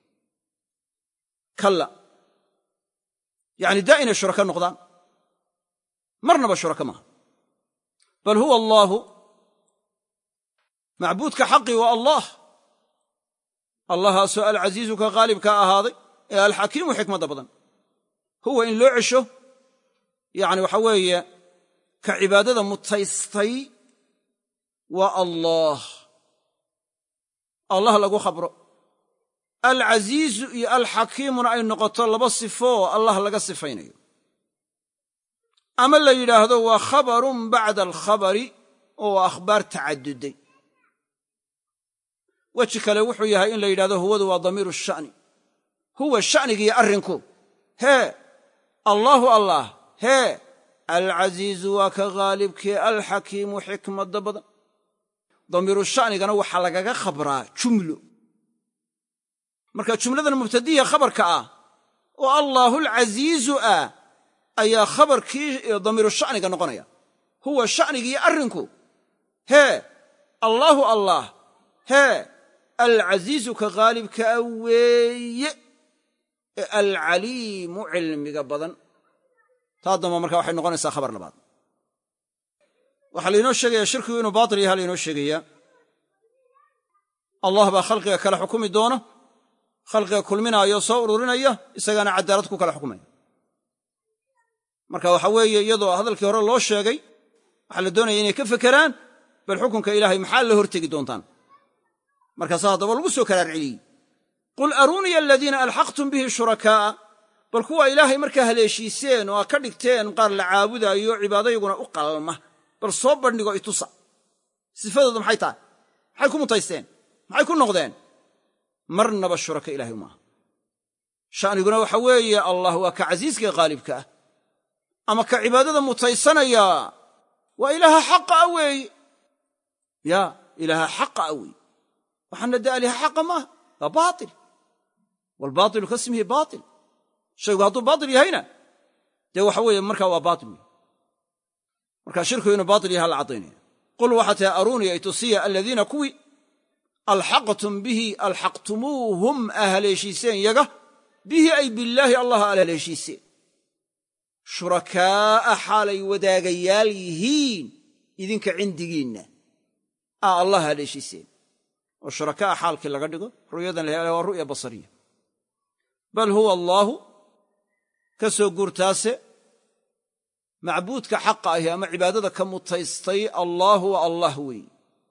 kalla yacni daa inay shuraka noqdaan marnaba shuraka maaha bal huwa allaahu macbuudka xaqii waa allah allahaasoo alcasiizu ka qaalibka ahaaday ee alxakiimu xikmadda badan huwa in loo cesho yacni waxa weeye ka cibaadada mutaystay waa allah allah lagu khabro alcasiizu iyo alxakiimuna ay noqoto laba sifo oo allah laga sifaynayo ama la yidhaahdo waa khabarun bacda alkhabari oo waa akhbaar tacadduday weji kale wuxuu yahay in la yidhahdo huwadu waa damiiru sha'ni huwa sha'nigiiyo arrinku hee allaahu allah hee alcasiizu waa ka haalibkee alxakiimu xikmadda badan damiiru sha'nigana waxaa lagaga khabraa jumlo marka jumladan mubtadiya khabarka ah oo allaahu alcasiizu ah ayaa khabarkii damiiru sha'niga noqonaya huwa sha'nigiiyo arrinku hee allaahu allah hee alcasiizu ka haalibkaa weeye ee alcaliimu cilmiga badan taa damba markaa waxay noqonaysaa khabar labaad waxaa laynoo sheegayaa shirkigu inuu baatil yaha laynoo sheegayaa allah baa khalqiga kala xukumi doona khalqiga kulminaayoo soo ururinaya isagaana cadaalad ku kala xukumaya marka waxa weeye iyadoo hadalkii hore loo sheegay waxaa la doonaya inay ka fekeraan bal xukunka ilaahay maxaa la hortegi doontaan markaasaa haddaba lagu soo karaar celiyey qul aruuniya aladiina alxaqtum bihi shurakaa'a bal kuwa ilaahay markaa haleeshiiseen oo aa ka dhigteen qaar la caabudaayo cibaadayguna u qalma bal soo bandhigo itusa sifadooda maxay tahay maxay ku mutaysteen maxay ku noqdeen marnaba shuraka ilaahay maaha sha'niguna waxa weeye allah waa ka casiiska qaalibka ah ama ka cibaadada mutaysanaya waa ilaaha xaqa ah weeye ya ilaaha xaqa ah weeye waxaana de aliha xaqa maaha waa baatil waalbaatilu ka smihi baatil shaygu hadduu baatil yahayna dee waxa weeye markaa waa baatil wey markaa shirkigu inuu baatil yaha la caddaynaya qul waxaa tahay aruuniya itusiya aladiina kuwii alxaqtum bihi alxaqtumuuhum aa haleeshiiseen yaga bihi ay billaahi allah aala haleeshiiseen shurakaa'a xaalay wadaagayaal yihiin idinka cindigiinna aa allah haleeshiiseen oo shurakaa'a xaalkii laga dhigo ru'yadan la hela waa ru'ya basariya bal huwa allaahu ka soo guurtaase macbuudka xaqa ahi ama cibaadada ka mutaystay allaahu wa allah weeye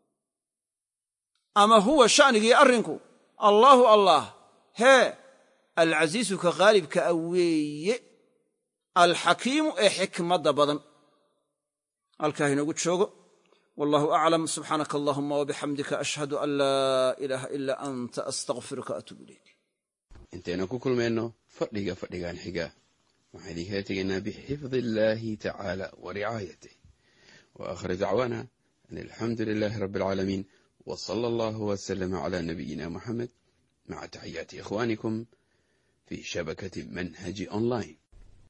ama huwa sha'nigii arrinku allaahu allah hee alcasiisu ka khaalibka a weeye alxakiimu ee xikmadda badan halkaa inoogu joogo wallahu aclam subxaanaka allahuma wabixamdika ashhadu an laa ilaaha ilaa anta astaqfiruka atuub ilayk intaynu ku kulmayno fadhiga fadhigan xiga waxaan idinkaga tegaynaa bixifdi illaahi tacaala wa ricaayatih wa aakhir dacwaana an alxamdu lilaahi rabbi alcaalamiin wa sala allahu wasalama calaa nabiyina muxamed maca taxiyaati ikhwaanikum fii shabakati manhaji online